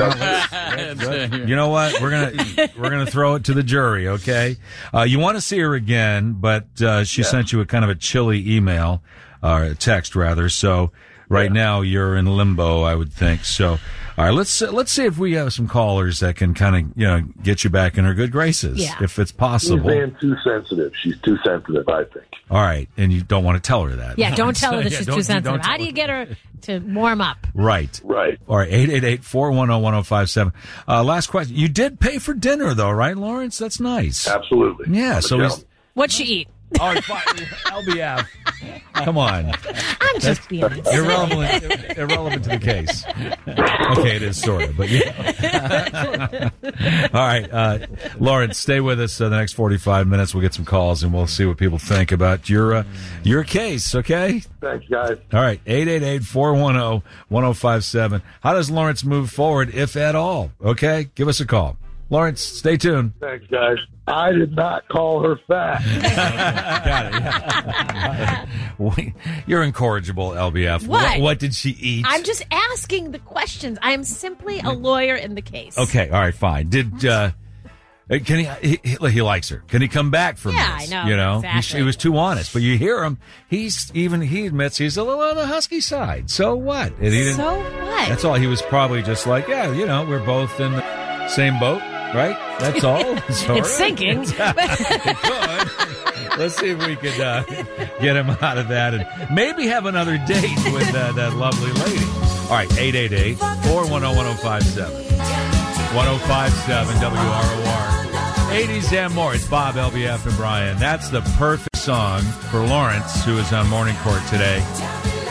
tell? You know what? We're gonna throw it to the jury. Okay. You want to see her again, but she sent you a kind of a chilly email or a text rather. So right now you're in limbo, I would think. So all right, let's see if we have some callers that can kind of get you back in her good graces, if it's possible. She's being too sensitive. She's too sensitive, I think. All right, and you don't want to tell her that. Yeah, don't tell her that she's too don't sensitive. tell How do you get her to warm up? Right. Right. All right, 888-410-1057. Last question. You did pay for dinner, though, right, Lawrence? That's nice. Absolutely. Yeah, so What'd she eat? All right, fine. LBF. Come on. I'm just being irrelevant to the case. Okay, it is sort of, but yeah. All right, Lawrence, stay with us the next 45 minutes. We'll get some calls and we'll see what people think about your case, okay? Thanks, guys. All right, 888-410-1057. How does Lawrence move forward, if at all? Okay, give us a call. Lawrence, stay tuned. Thanks, guys. I did not call her fat. Got it. You're incorrigible, LBF. What did she eat? I'm just asking the questions. I am simply a lawyer in the case. Okay, all right, fine. Did can he likes her? Can he come back from this? I know. Exactly. He was too honest. But you hear him. He admits he's a little on the husky side. So what? And he didn't, so what? That's all. He was probably just like, we're both in the same boat. Right? That's all. It's sinking. It could. Let's see if we could get him out of that and maybe have another date with that lovely lady. All right, 888-410-1057. 1057 WROR. 80s and more. It's Bob, LBF, and Brian. That's the perfect song for Lawrence, who is on Morning Court today.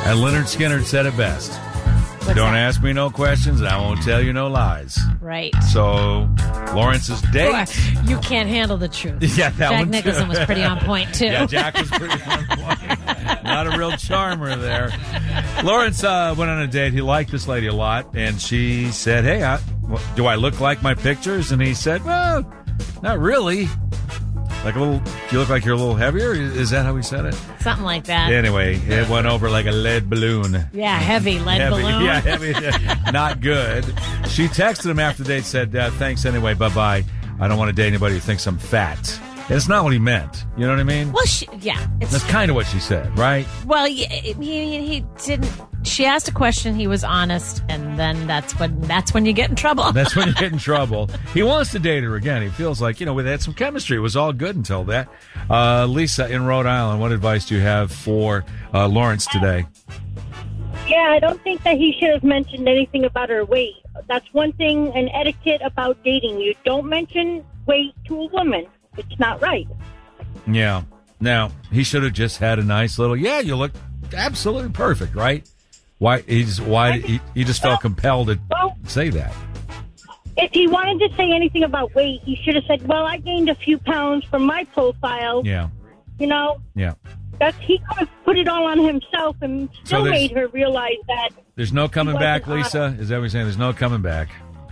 And Leonard Skinner said it best. Don't ask me no questions, and I won't tell you no lies. Right. So, Lawrence's date. You can't handle the truth. Yeah, that Jack one Nicholson too. was pretty on point, too. Yeah, Jack was pretty on point. Not a real charmer there. Lawrence went on a date. He liked this lady a lot, and she said, hey, do I look like my pictures? And he said, well, not really. Like a little, do you look like you're a little heavier? Is that how he said it? Something like that. Anyway, it went over like a lead balloon. Yeah, heavy lead balloon. Yeah, heavy. Not good. She texted him after the date, said, thanks anyway, bye-bye. I don't want to date anybody who thinks I'm fat. And it's not what he meant. You know what I mean? Well, That's kind of what she said, right? Well, he didn't. She asked a question. He was honest, and then that's when you get in trouble. That's when you get in trouble. He wants to date her again. He feels like, we had some chemistry. It was all good until that. Lisa in Rhode Island, what advice do you have for Lawrence today? Yeah, I don't think that he should have mentioned anything about her weight. That's one thing, an etiquette about dating. You don't mention weight to a woman. It's not right. Yeah. Now, he should have just had a nice little, you look absolutely perfect, right? He just felt compelled to say that. If he wanted to say anything about weight, he should have said, well, I gained a few pounds from my profile. Yeah. Yeah. He could have put it all on himself and still made her realize that. There's no coming back, Lisa? Is that what you're saying? There's no coming back?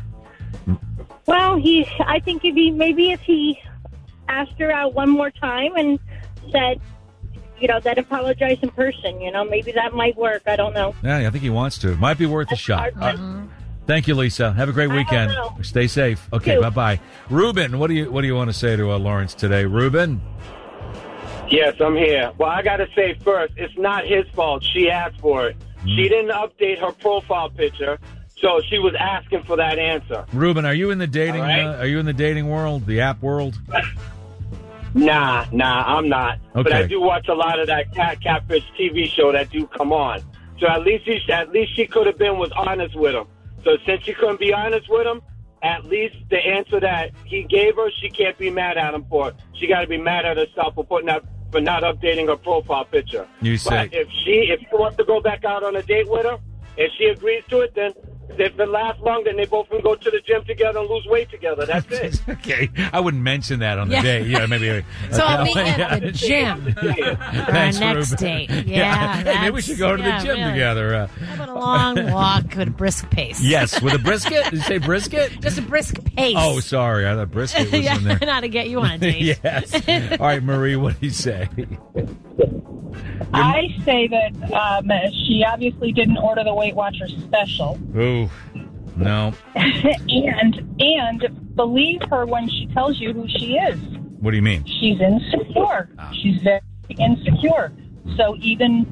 Well, I think if he asked her out one more time and said, that apologize in person, maybe that might work. I don't know. Yeah, I think he wants to. Might be worth a shot. Thank you, Lisa. Have a great weekend. Stay safe. Okay, bye-bye. Ruben, what do you want to say to Lawrence today? Ruben? Yes, I'm here. Well, I got to say first, it's not his fault. She asked for it. She didn't update her profile picture, so she was asking for that answer. Ruben, are you in the dating? Are you in the dating world, the app world? Nah, I'm not. Okay. But I do watch a lot of that catfish TV show that do come on. So at least she could have was honest with him. So since she couldn't be honest with him, at least the answer that he gave her, she can't be mad at him for it. She got to be mad at herself for not updating her profile picture. But if she wants to go back out on a date with her, if she agrees to it, then if it lasts long, then they both can go to the gym together and lose weight together. That's it. Okay. I wouldn't mention that on the date. Yeah, maybe. So I'll meet you at the gym for our next date. Yeah. Hey, maybe we should go to the gym together. How about a long walk at a brisk pace? Yes, with a brisket? Did you say brisket? Just a brisk pace. Oh, sorry. I thought brisket was in there. Not to get you on a date. Yes. All right, Marie, what do you say? I say that she obviously didn't order the Weight Watchers special. Ooh, no. and believe her when she tells you who she is. What do you mean? She's insecure. She's very insecure. So even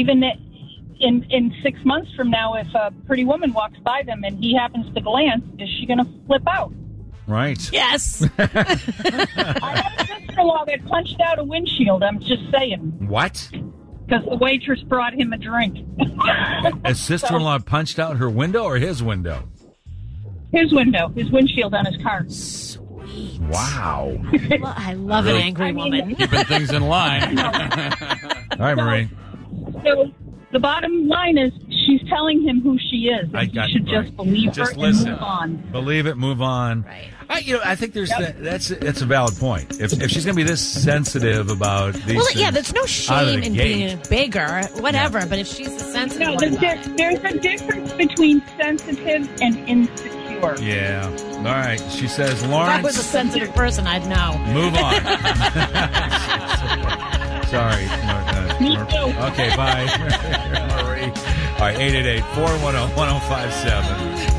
in 6 months from now, if a pretty woman walks by them and he happens to glance, is she going to flip out? Right. Yes. I have a sister-in-law that punched out a windshield. I'm just saying. What? Because the waitress brought him a drink. A sister-in-law punched out her window or his window? His window. His windshield on his car. Sweet. Wow. I love an angry woman. Keeping things in line. All right, Marie. So the bottom line is she's telling him who she is. And he should just believe her and move on. Believe it, move on. Right. I think there's that's a valid point. If she's going to be this sensitive about these things, there's no shame in being bigger, whatever. Yeah. But if she's a sensitive one there's a difference between sensitive and insecure. Yeah. All right. She says, Lawrence. If I was a sensitive person, I'd know. Move on. Sorry. Me too. Okay, bye. Marie. All right, 888-410-1057.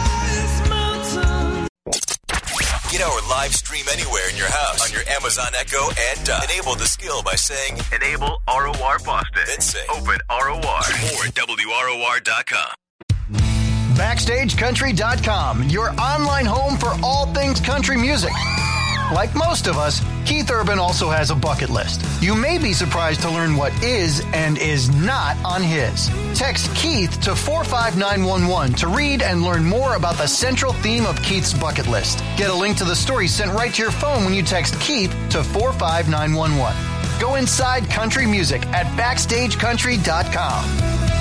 Get our live stream anywhere in your house on your Amazon Echo and enable the skill by saying Enable ROR Boston. Then say Open ROR. More at WROR.com. BackstageCountry.com, your online home for all things country music. Like most of us, Keith Urban also has a bucket list. You may be surprised to learn what is and is not on his. Text Keith to 45911 to read and learn more about the central theme of Keith's bucket list. Get a link to the story sent right to your phone when you text Keith to 45911. Go inside country music at BackstageCountry.com.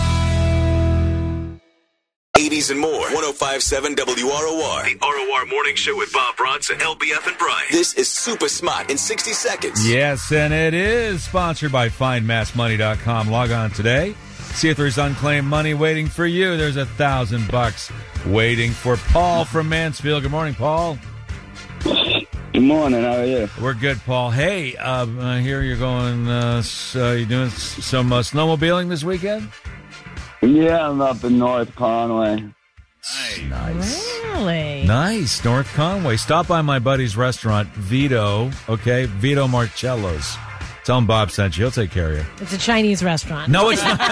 80s and more. 105.7 WROR. The ROR Morning Show with Bob Bronson, LBF, and Brian. This is Super Smart in 60 seconds. Yes, and it is sponsored by FindMassMoney.com. Log on today. See if there's unclaimed money waiting for you. There's $1,000 waiting for Paul from Mansfield. Good morning, Paul. Good morning. How are you? We're good, Paul. Hey, I hear you're going. You doing some snowmobiling this weekend? Yeah, I'm up in North Conway. Nice. Really? Nice, North Conway. Stop by my buddy's restaurant, Vito. Okay, Vito Marcello's. Tell him Bob sent you. He'll take care of you. It's a Chinese restaurant. No, it's not.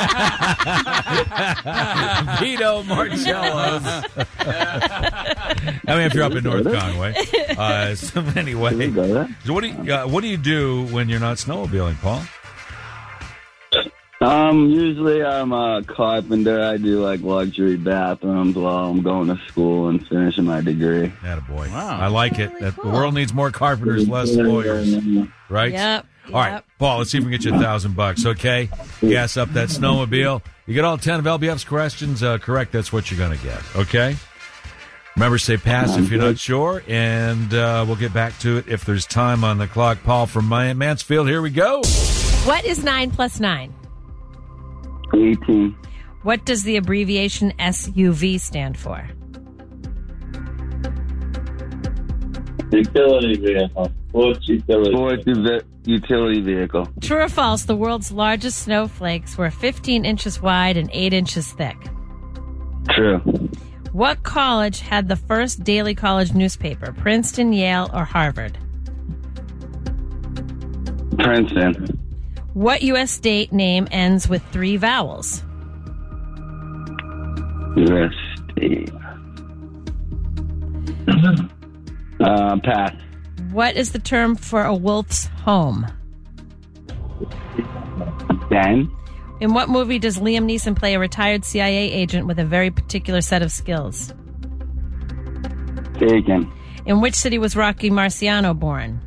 Vito Marcello's. I mean, if you're up in North Conway. So anyway, so what do you do when you're not snowmobiling, Paul? Usually I'm a carpenter. I do like luxury bathrooms while I'm going to school and finishing my degree. Attaboy. Wow. I like it. The world needs more carpenters, less lawyers. Right? Yep. All right, Paul, let's see if we can get you $1,000, okay? Gas up that snowmobile. You get all 10 of LBF's questions correct, that's what you're going to get, okay? Remember, say pass if you're not sure, and we'll get back to it if there's time on the clock. Paul from Mansfield, here we go. What is 9 plus 9? 18. What does the abbreviation SUV stand for? Utility vehicle. Sports utility vehicle. True or false, the world's largest snowflakes were 15 inches wide and 8 inches thick. True. What college had the first daily college newspaper? Princeton, Yale, or Harvard? Princeton. What U.S. state name ends with 3 vowels? U.S. state. Pass. What is the term for a wolf's home? Den. In what movie does Liam Neeson play a retired CIA agent with a very particular set of skills? Taken. In which city was Rocky Marciano born?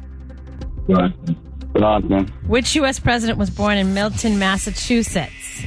Boston. Which U.S. president was born in Milton, Massachusetts?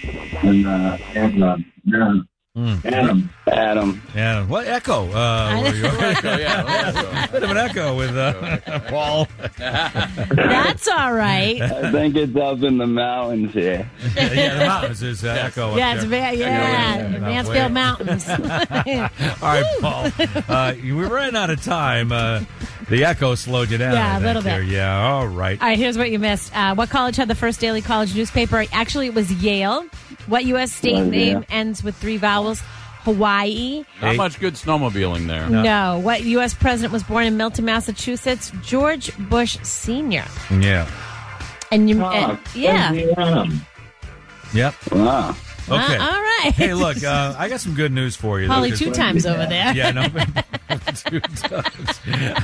Adam. Yeah. What echo? Bit of an echo with Paul. That's all right. I think it's up in the mountains here. Yeah, the mountains is echo. Yeah, up it's there. Mansfield Mountains. All right, Paul. We ran out of time. The echo slowed you down. Yeah, a little bit. Yeah, all right. All right, here's what you missed. What college had the first daily college newspaper? Actually, it was Yale. What U.S. state name ends with 3 vowels? Hawaii. Not much good snowmobiling there. No. What U.S. president was born in Milton, Massachusetts? George Bush Sr. Yeah. And you, yeah. Yep. Wow. Okay. All right. Hey, look, I got some good news for you. Polly 2 times over there. Yeah, no. 2 times.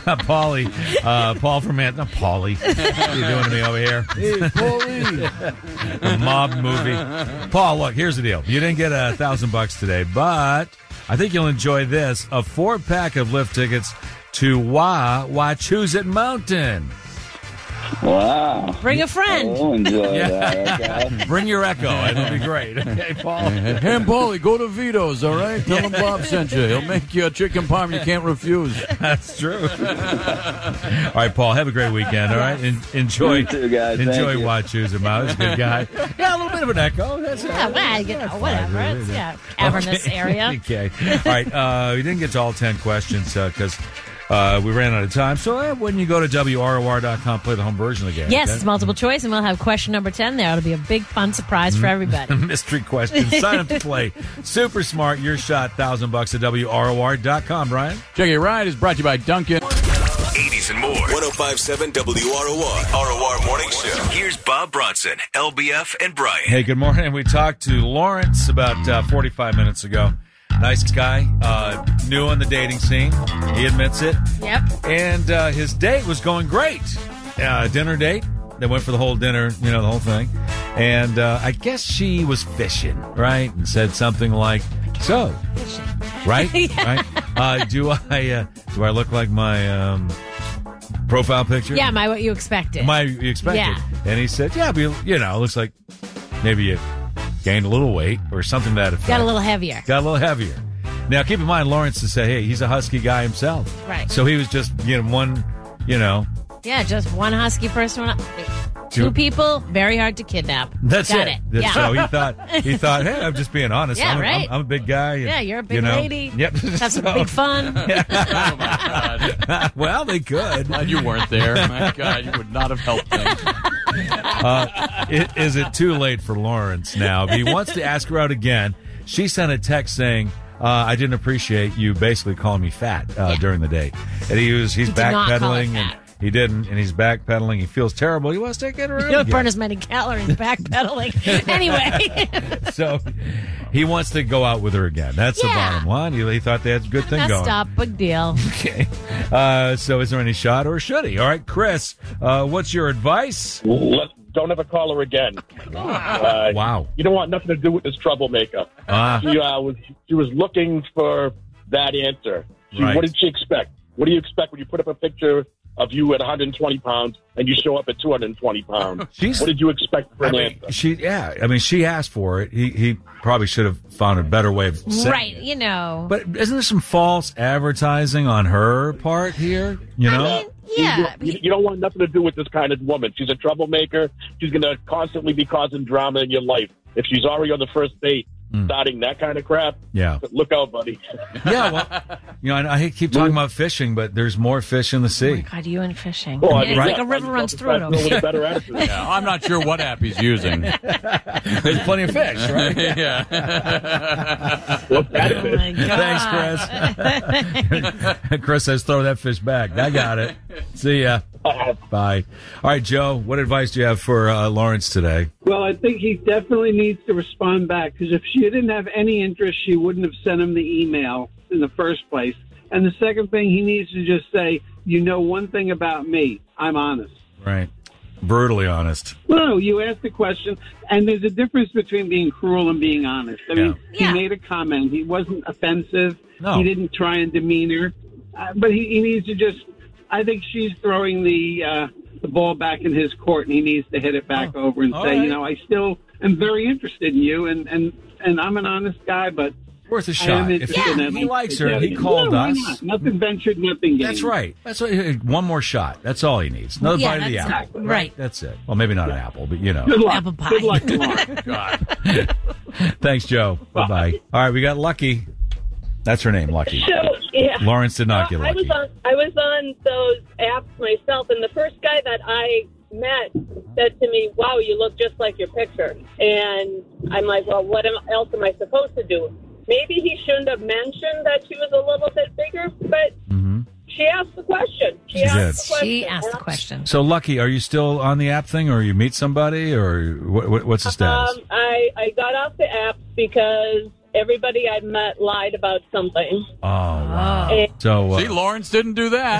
Paul from not Polly. What are you doing to me over here? Hey, Paulie. A mob movie. Paul, look, here's the deal. You didn't get $1,000 today, but I think you'll enjoy this. A 4-pack of lift tickets to Wachusett Mountain. Wow. Bring a friend. I'll enjoy that. Okay. Bring your echo. It'll be great. Okay, Paul. Hey, Paulie, go to Vito's, all right? Tell him Bob sent you. He'll make you a chicken parm you can't refuse. That's true. All right, Paul, have a great weekend, all right? Enjoy. You too, guys. Enjoy Thank you. Wachusett Mountain. He's a good guy. Yeah, a little bit of an echo. That's Yeah, well, you know, whatever. It's cavernous area. Okay. All right. We didn't get to all 10 questions because we ran out of time. So when you go to WROR.com, play the home version of the game. Yes, okay? it's multiple choice, and we'll have question number 10 there. It'll be a big, fun surprise for everybody. Mystery question. Sign up to play. Super smart. Your shot. $1,000 at WROR.com, Brian. Check It Right is brought to you by Duncan. 80s and more. 105.7 WROR. ROR Morning Show. Here's Bob Bronson, LBF, and Brian. Hey, good morning. We talked to Lawrence about 45 minutes ago. Nice guy, new on the dating scene. He admits it. Yep. And his date was going great. Dinner date. They went for the whole dinner, you know, the whole thing. And I guess she was fishing, right? And said something like, "So, right? Yeah. Right? Do I look like my profile picture? Yeah, what you expected. You expected. Yeah. And he said, "Yeah, but, you know, it looks like maybe you gained a little weight or something to that effect. Got a little heavier. Got a little heavier. Now, keep in mind, Lawrence to say, hey, he's a husky guy himself. Right. So he was just, one, Yeah, just one husky person. Two people, very hard to kidnap. That's Got it. Yeah. So he thought, hey, I'm just being honest. Yeah, I'm, right. I'm a big guy. And, Yeah, you're a big lady. Yep. Have some big fun. Well, they could. Glad you weren't there. My God, you would not have helped things. Is it too late for Lawrence now? But he wants to ask her out again. She sent a text saying, I didn't appreciate you basically calling me fat during the date. And he's did not call her backpedaling, fat. and he didn't, and he's backpedaling. He feels terrible. He wants to get her out You don't again. burn as many calories backpedaling. Anyway. So he wants to go out with her again. That's the Yeah. bottom line. He thought they had a good thing Messed going. up. Big deal. Okay. So is there any shot, or should he? All right, Chris, what's your advice? Don't ever call her again. Wow. You don't want nothing to do with this troublemaker. She was looking for that answer. Right. What did she expect? What do you expect when you put up a picture of you at 120 pounds and you show up at 220 pounds? What did you expect for an answer? She asked for it. He probably should have found a better way of saying Right, it. But isn't there some false advertising on her part here? Yeah. You don't want nothing to do with this kind of woman. She's a troublemaker. She's going to constantly be causing drama in your life. If she's already on the first date, starting that kind of crap, look out, buddy. Yeah, well, I keep talking about fishing, but there's more fish in the sea. God, you and fishing. Well, It's like a river runs through it over here. Better attitude. Yeah, I'm not sure what app he's using. There's plenty of fish, right? Yeah. Oh my God. Thanks, Chris. Chris says, throw that fish back. I got it. See ya. Bye. All right, Joe, what advice do you have for Lawrence today? Well, I think he definitely needs to respond back, because if she didn't have any interest, she wouldn't have sent him the email in the first place. And the second thing, he needs to just say, you know one thing about me, I'm honest. Right. Brutally honest. Well, no, you asked the question, and there's a difference between being cruel and being honest. I mean, he made a comment. He wasn't offensive. No. He didn't try and demean her. But he needs to just, I think she's throwing the ball back in his court, and he needs to hit it back over and say, right. I still am very interested in you, and I'm an honest guy, but worth a I shot. am interested in He it. likes her. He called why us. not? Nothing ventured, nothing gained. That's right. That's what, one more shot. That's all he needs. Another bite of the that's apple. right. That's it. Well, maybe not an apple, but Good luck. Apple pie. Good luck tomorrow. God. Thanks, Joe. Bye-bye. All right, we got Lucky. That's her name, Lucky. So, yeah. Lawrence did not get I lucky. was on those apps myself, and the first guy that I met said to me, "Wow, you look just like your picture." And I'm like, "Well, what else am I supposed to do?" Maybe he shouldn't have mentioned that she was a little bit bigger, but she asked the question. She asked the question. So, Lucky, are you still on the app thing, or you meet somebody, or what's the status? I got off the app because everybody I met lied about something. Oh, wow. So, see, Lawrence didn't do that.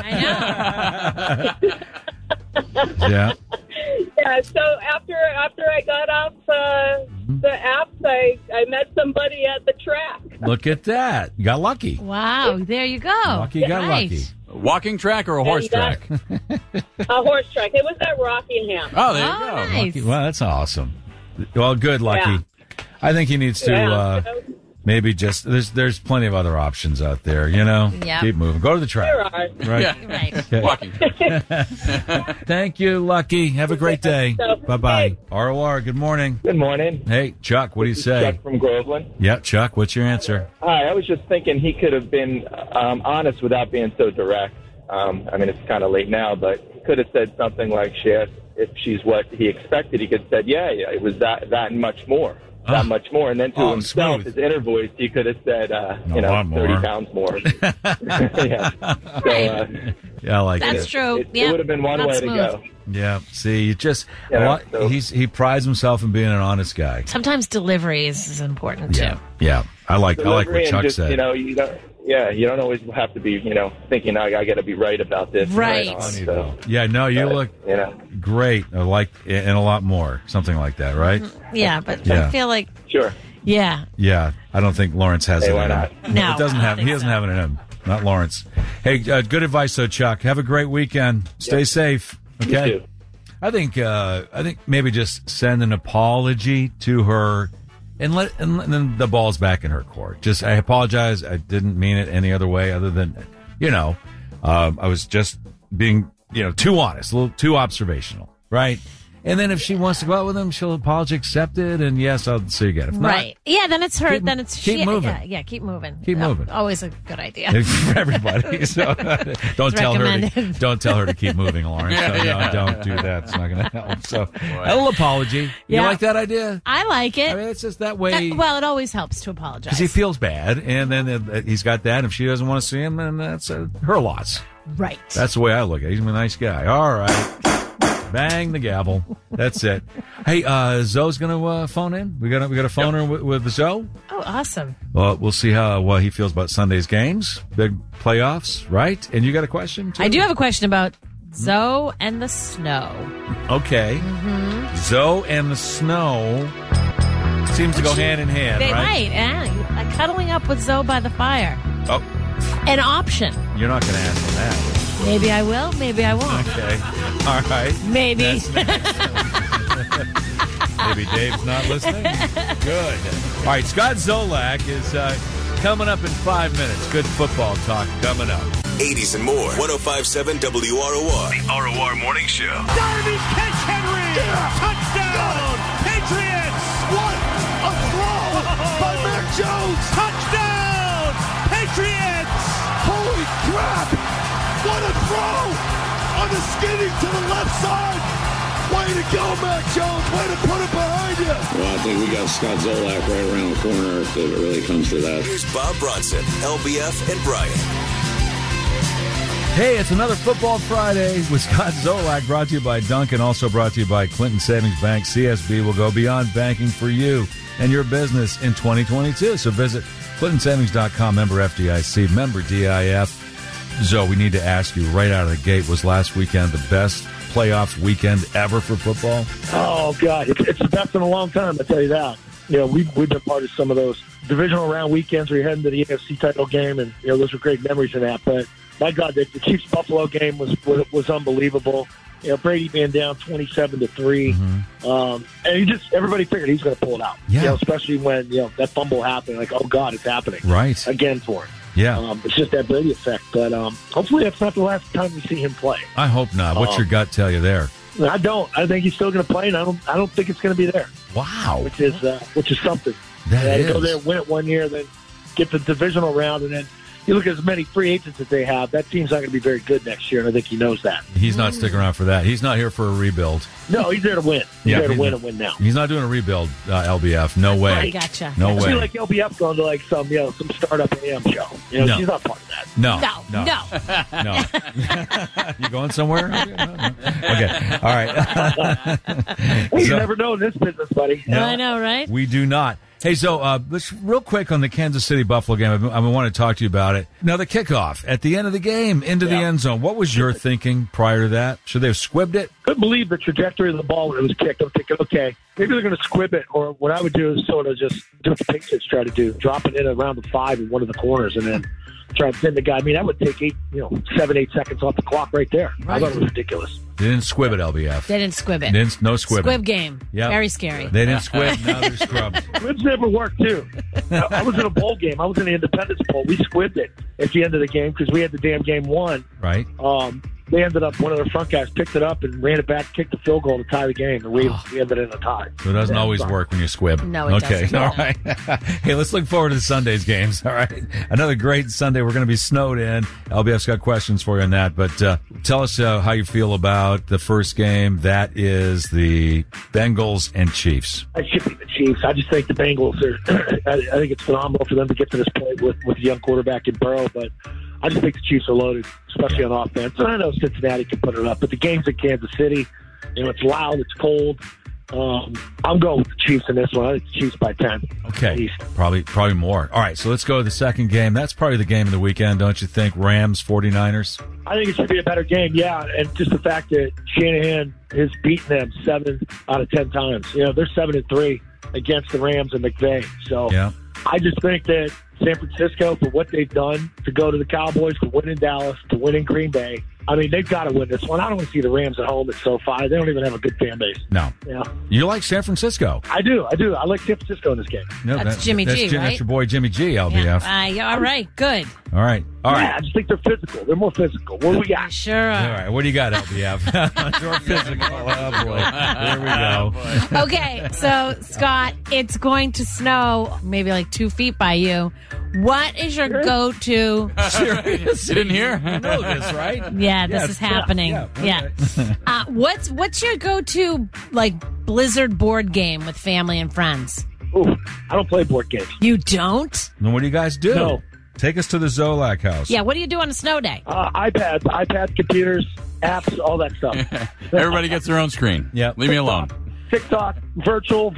yeah. Yeah, so after I got off the apps, I met somebody at the track. Look at that. You got lucky. Wow, there you go. Lucky got lucky. A walking track or a horse track? A horse track. It was at Rockingham. Oh, there you go. Nice. Lucky. Well, that's awesome. Well, good, Lucky. Yeah. I think he needs to maybe just there's plenty of other options out there. Yep. Keep moving. Go to the track. There are. Right. Yeah. Right. Okay. Walking. Thank you, Lucky. Have a great day. Bye bye. ROR. Good morning. Good morning. Hey, Chuck. What do you say? Chuck from Groveland. Yeah, Chuck. What's your answer? Hi. I was just thinking he could have been honest without being so direct. I mean, it's kind of late now, but he could have said something like, if she's what he expected, he could have said, yeah, it was that and much more. That much more. And then to himself, his inner voice, he could have said, 30 pounds more. Yeah. So, yeah, I like That's it. true. It would have been one way to go. Yeah. See, you just he prides himself in being an honest guy. Sometimes delivery is important too. Yeah. I like what Delivery Chuck and just, said. you don't always have to be, thinking I got to be right about this. Right. On, so. Yeah, no, you look great. I like and a lot more, something like that, right? Yeah, but Yeah. I feel like Sure. Yeah. Yeah, I don't think Lawrence has it. why in not? him. No, it doesn't I don't have. think He doesn't have it in him. Not Lawrence. Hey, good advice, though, Chuck. Have a great weekend. Stay safe. Okay. You too. I think maybe just send an apology to her And then the ball's back in her court. Just, I apologize. I didn't mean it any other way other than, I was just being, too honest, a little too observational, right? And then if she wants to go out with him, she'll apology, accept it, and yes, I'll see you again. If not, right. Yeah, then it's her. Then it's keep moving. Yeah, keep moving. Keep moving. Always a good idea. For everybody. So don't tell her to keep moving, Lauren. No, don't do that. It's not going to help. So a little apology. You like that idea? I like it. I mean, it's just that way. Well, it always helps to apologize. Because he feels bad, and then he's got that. If she doesn't want to see him, then that's her loss. Right. That's the way I look at it. He's a nice guy. All right. Bang the gavel. That's it. Hey, Zoe's going to phone in. We got a phone her with Zoe. Oh, awesome. Well, we'll see how he feels about Sunday's games. Big playoffs, right? And you got a question, too? I do have a question about Zoe and the snow. Okay. Mm-hmm. Zoe and the snow seems to go hand in hand, they right? Might. Yeah. Cuddling up with Zoe by the fire. Oh. An option. You're not going to ask him that. Maybe I will. Maybe I won't. Okay. All right. Maybe. Maybe Dave's not listening. Good. All right. Scott Zolak is coming up in 5 minutes. Good football talk coming up. 80s and more. 105.7 WROR. The ROR Morning Show. Diving catch, Henry. Yeah. Touchdown. Patriots. What a throw by Mac Jones. Touchdown. Patriots. Holy crap. What a throw on the skinny to the left side. Way to go, Mac Jones. Way to put it behind you. Well, I think we got Scott Zolak right around the corner if it really comes to that. Here's Bob Bronson, LBF, and Brian. Hey, it's another Football Friday with Scott Zolak, brought to you by Duncan, also brought to you by Clinton Savings Bank. CSB will go beyond banking for you and your business in 2022. So visit ClintonSavings.com, member FDIC, member DIF. Zoe, we need to ask you right out of the gate, was last weekend the best playoffs weekend ever for football? Oh, God. It's the best in a long time, I tell you that. We've been part of some of those divisional round weekends where you're heading to the AFC title game, and, those are great memories in that. But, my God, the Chiefs-Buffalo game was unbelievable. Brady being down 27-3. Mm-hmm. And everybody figured he was going to pull it out. Yeah. Especially when, that fumble happened. Like, oh, God, it's happening. Right. Again for him. Yeah. It's just that Brady effect. But hopefully that's not the last time we see him play. I hope not. What's your gut tell you there? I don't. I think he's still going to play, and I don't think it's going to be there. Wow. Which is something. That is. Go there, win it 1 year, then get the divisional round, and then you look at as many free agents that they have, that team's not going to be very good next year, and I think he knows that. He's not sticking around for that. He's not here for a rebuild. No, he's there to win. He's there to win and win now. He's not doing a rebuild, LBF. No way. I gotcha. No way. It's like LBF going to some startup AM show. No. She's not part of that. No. You going somewhere? Okay. All right. You never know in this business, buddy. No, I know, right? We do not. Hey, so let's real quick on the Kansas City Buffalo game. I want to talk to you about it. Now, the kickoff at the end of the game into the end zone. What was your thinking prior to that? Should they have squibbed it? Couldn't believe the trajectory of the ball when it was kicked. I'm thinking, okay, maybe they're going to squib it, or what I would do is sort of just do what the Patriots try to do, drop it in around the 5 in one of the corners, and then try to pin the guy. I mean, that would take 7-8 seconds off the clock right there. Right. I thought it was ridiculous. They didn't squib it, LBF. They didn't squib it. No squibbing. Squib game. Yep. Very scary. They didn't squib. Now they're scrubbed. Squibs never work, too. I was in a bowl game. I was in the Independence Bowl. We squibbed it at the end of the game because we had the damn game won. Right. They ended up, one of their front guys picked it up and ran it back, kicked the field goal to tie the game, and we ended in a tie. So it doesn't always work when you squib. No, it doesn't. All right. Hey, let's look forward to Sunday's games. All right. Another great Sunday. We're going to be snowed in. LBF's got questions for you on that, but tell us how you feel about the first game. That is the Bengals and Chiefs. I should be the Chiefs. I just think the Bengals are, I think it's phenomenal for them to get to this point with a young quarterback in Burrow, but I just think the Chiefs are loaded, especially on offense. And I know Cincinnati can put it up, but the game's in Kansas City. It's loud, it's cold. I'm going with the Chiefs in this one. I think the Chiefs by 10. Okay, probably more. All right, so let's go to the second game. That's probably the game of the weekend, don't you think? Rams, 49ers? I think it should be a better game, yeah. And just the fact that Shanahan has beaten them 7 out of 10 times. They're 7-3 against the Rams and McVay. So yeah. I just think that San Francisco, for what they've done to go to the Cowboys, to win in Dallas, to win in Green Bay, I mean, they've got to win this one. I don't want to see the Rams at home at SoFi. They don't even have a good fan base. No. Yeah. You like San Francisco? I do. I like San Francisco in this game. No, That's Jimmy G, right? That's your boy Jimmy G, LBF. Yeah, all right, good. All right. Yeah, I just think they're physical. They're more physical. What do we got? Sure. All right. What do you got, LBF? You're physical. Oh, boy. Here we go. Okay, so, Scott, it's going to snow maybe like 2 feet by you. What is your go-to? Serious? You didn't hear? You know this, right? Yeah, this is happening. Yeah. What's your go-to, like, Blizzard board game with family and friends? Ooh, I don't play board games. You don't? Then what do you guys do? No. Take us to the Zolak house. Yeah, what do you do on a snow day? iPads, computers, apps, all that stuff. Everybody gets their own screen. Yeah. Leave me alone. TikTok, virtual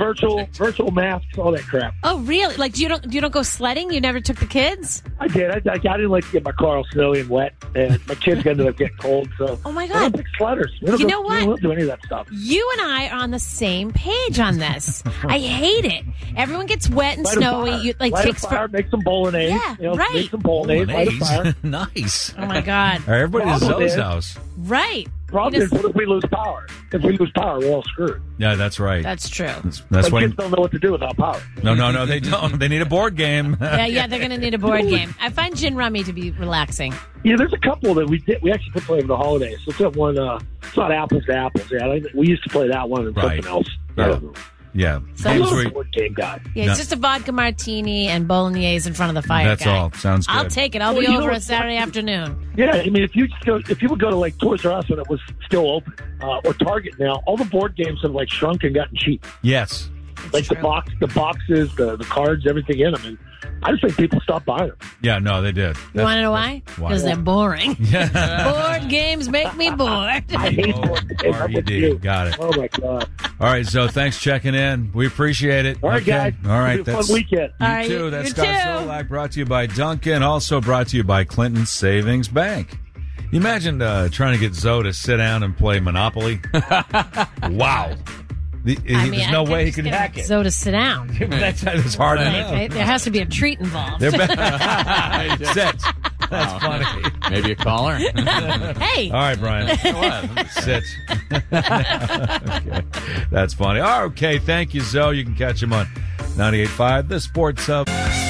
masks, all that crap. Oh, really? Like, you don't go sledding? You never took the kids? I did. I didn't like to get my car all snowy and wet, and my kids ended up getting cold. So, oh my I God, don't pick sledders. You know what? We don't do any of that stuff. You and I are on the same page on this. I hate it. Everyone gets wet and snowy. You, like, light takes a fire, make some bolognese. Yeah, right. Make some bolognese. Light a fire. Nice. Oh my God. All right, everybody to Problem Zoe's is- house. Right. Problem is, what if we lose power? If we lose power, we're all screwed. Yeah, that's right. That's true. That's My when. kids don't know what to do without power. No, they don't. They need a board game. Yeah, they're going to need a board game. I find gin rummy to be relaxing. Yeah, there's a couple that we did. We actually did play over the holidays. Let's have one. It's not apples to apples. Yeah, we used to play that one and Right. something else. I Yeah. don't know. Yeah. So- I'm Games not where a you- board game guy. Yeah, it's just a vodka martini and bolognese in front of the fire. That's guy. all. Sounds good. I'll take it. I'll Well, be you know over a what's Saturday funny? afternoon. Yeah, I mean, if you would go to like Toys R Us when it was still open, or Target now, all the board games have like shrunk and gotten cheap. Yes. Like the boxes, the cards, everything in them, and I just think people stopped buying them. Yeah, no, they did. You want to know why? Because they're boring. Yeah. Board games make me bored. I hate board games. I'm with you. RED. Got it. Oh my God! All right, so thanks checking in. We appreciate it. All right, guys. All right, Have a fun weekend. You All right, too. That's you Scott too. Zolak, brought to you by Duncan, also brought to you by Clinton Savings Bank. You imagine trying to get Zoe to sit down and play Monopoly? Wow. There's no way he can hack it. So to sit down. That's hard Like, enough. there has to be a treat involved. Sit. That's funny. Maybe a caller. Hey. All right, Brian. Sit. Okay. That's funny. Okay, thank you, Zoe. You can catch him on 98.5, The Sports Hub.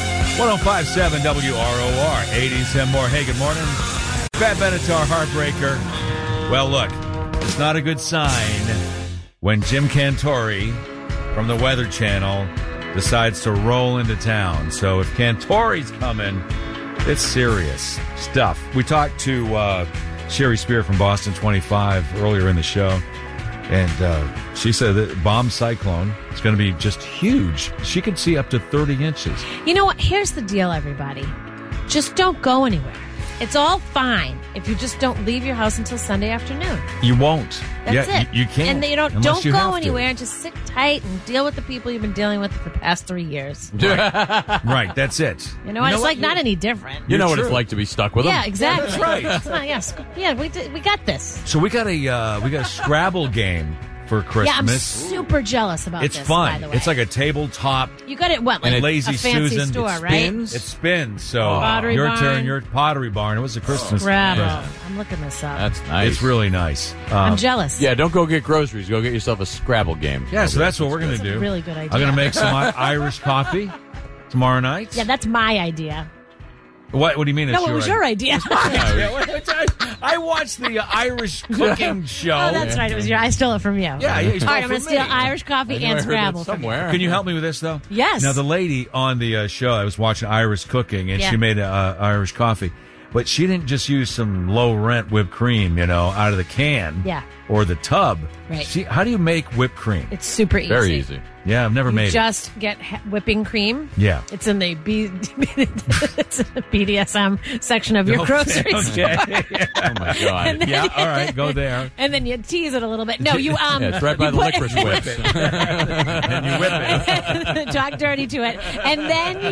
105.7 WROR. 80s and more. Hey, good morning. Pat Benatar, Heartbreaker. Well, look, it's not a good sign when Jim Cantori from the Weather Channel decides to roll into town. So if Cantori's coming, it's serious stuff. We talked to Sherry Spear from Boston 25 earlier in the show, and she said that bomb cyclone is going to be just huge. She could see up to 30 inches. You know what? Here's the deal, everybody. Just don't go anywhere. It's all fine if you just don't leave your house until Sunday afternoon. You won't. That's yeah, it. You can't. And you don't unless you go have to. anywhere. Just sit tight and deal with the people you've been dealing with for the past 3 years. Right, that's it. You know what? It's like not any different. You know what it's like to be stuck with them. Yeah, exactly. That's right. It's not, yeah, we got this. So we got a Scrabble game for Christmas. Yeah, I'm super jealous about It's this, fun. by the way. It's like a tabletop. You got it, what, like and Lazy a fancy Susan. store, It right? spins. It spins. So Pottery your Barn. turn. Your Pottery Barn. It was a Christmas Scrabble. present. I'm looking this up. That's nice. It's really nice. I'm jealous. Yeah, don't go get groceries. Go get yourself a Scrabble game. Yeah, so that's what we're going to do. a really good idea. I'm going to make some Irish coffee tomorrow night. Yeah, that's my idea. What do you mean? No, it was your idea. I watched the Irish cooking show. Oh, that's right. It was your. I stole it from you. Yeah, you stole All right, it I'm going to from me. steal Irish coffee and Scrabble from you. Can you help me with this, though? Yes. Now, the lady on the show, I was watching Irish cooking, and Yeah. she made Irish coffee. But she didn't just use some low-rent whipped cream, out of the can Yeah. or the tub. Right. How do you make whipped cream? It's super easy. Very easy. Yeah, I've never You made it. just get whipping cream. Yeah. It's in the it's in the BDSM section of your grocery store. Oh my god. And then- Yeah, all right, go there. And then you tease it a little bit. No, you Yeah, it's right by you the put- licorice whips. And you whip it. talk dirty to it, and then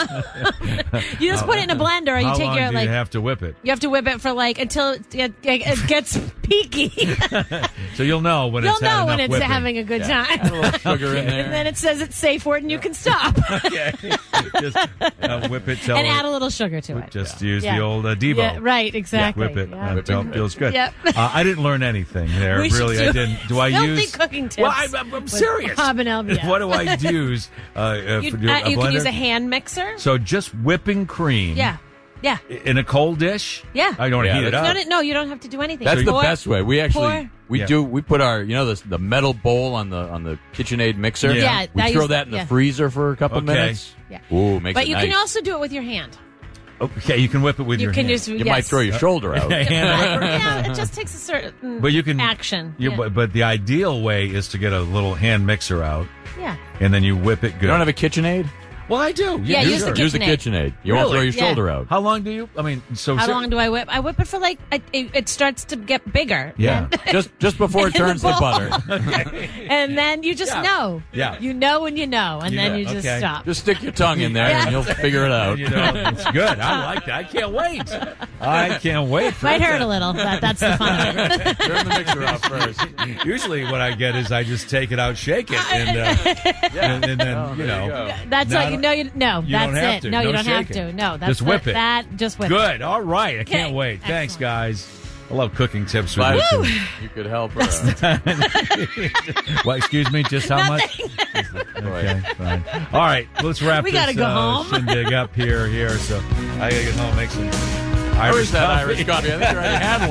you just put it in a blender, or you How take long your do like you have to whip it? you have to whip it for until it gets peaky. So you'll know when You'll it's had know when enough it's whipping. having a good Yeah. time. Sugar in there. And then it says it's safe word and you can stop. Okay. Just whip it. And add a little sugar to it. Just use the old Devo. Yeah, right, exactly. Whip it. Yeah. Until it feels good. Yep. I didn't learn anything there. We should Really, I didn't. Do I filthy use cooking tips? Well, I'm serious. Bob and LBF. What do I use? A You blender? can use a hand mixer. So just whipping cream. Yeah. Yeah. In a cold dish. Yeah. I don't want to heat it up. No, you don't have to do anything. That's the Pour- best way. We actually pour- we put our the metal bowl on the KitchenAid mixer. Yeah, we I throw use- that in the yeah. freezer for a couple minutes. Yeah. Ooh, makes But it you nice. can also do it with your hand. Okay, you can whip it with You your can hand. use- You yes. might throw your shoulder out. Yeah, it just takes a certain But you can action. But the ideal way is to get a little hand mixer out, Yeah. and then you whip it good. You don't have a KitchenAid? Well, I do. Yeah, use the Use the KitchenAid. KitchenAid. You won't throw your Yeah. shoulder out. How long do you? I mean, so How long do I whip? I whip it for it starts to get bigger. Yeah, just before it In the turns to bowl. butter. And then you just know. Yeah. You know when you know, and then you just stop. Just stick your tongue in there, and you'll figure it out. You know, it's good. I like that. I can't wait. I can't wait. For Might it hurt to- a little, but that's the fun of it. Turn the mixer off first. Usually, what I get is I just take it out, shake it, and then you know. That's Now like I no, don't- that's don't have it. to. No, you don't have shaking. to. No, that's just whip the, it. That just whip it. Good. All right. I can't Okay. wait. Thanks, guys. I love cooking tips with Glad you. you could help her. Well, excuse me. Just how much? Okay, fine. All right, let's wrap We this gotta go home. shindig up here. So I gotta get home, make some Where's that Irish coffee? I think you already had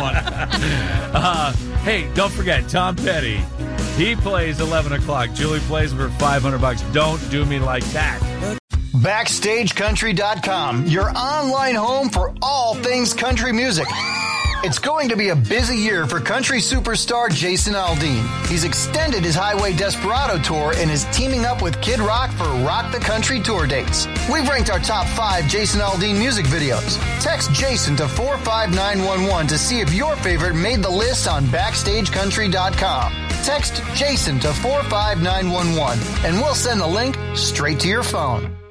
one. Hey, don't forget Tom Petty. He plays 11 o'clock. Julie plays for $500. Don't do me like that. BackstageCountry.com, your online home for all things country music. It's going to be a busy year for country superstar Jason Aldean. He's extended his Highway Desperado tour and is teaming up with Kid Rock for Rock the Country tour dates. We've ranked our top 5 Jason Aldean music videos. Text Jason to 45911 to see if your favorite made the list on BackstageCountry.com. Text Jason to 45911 and we'll send the link straight to your phone.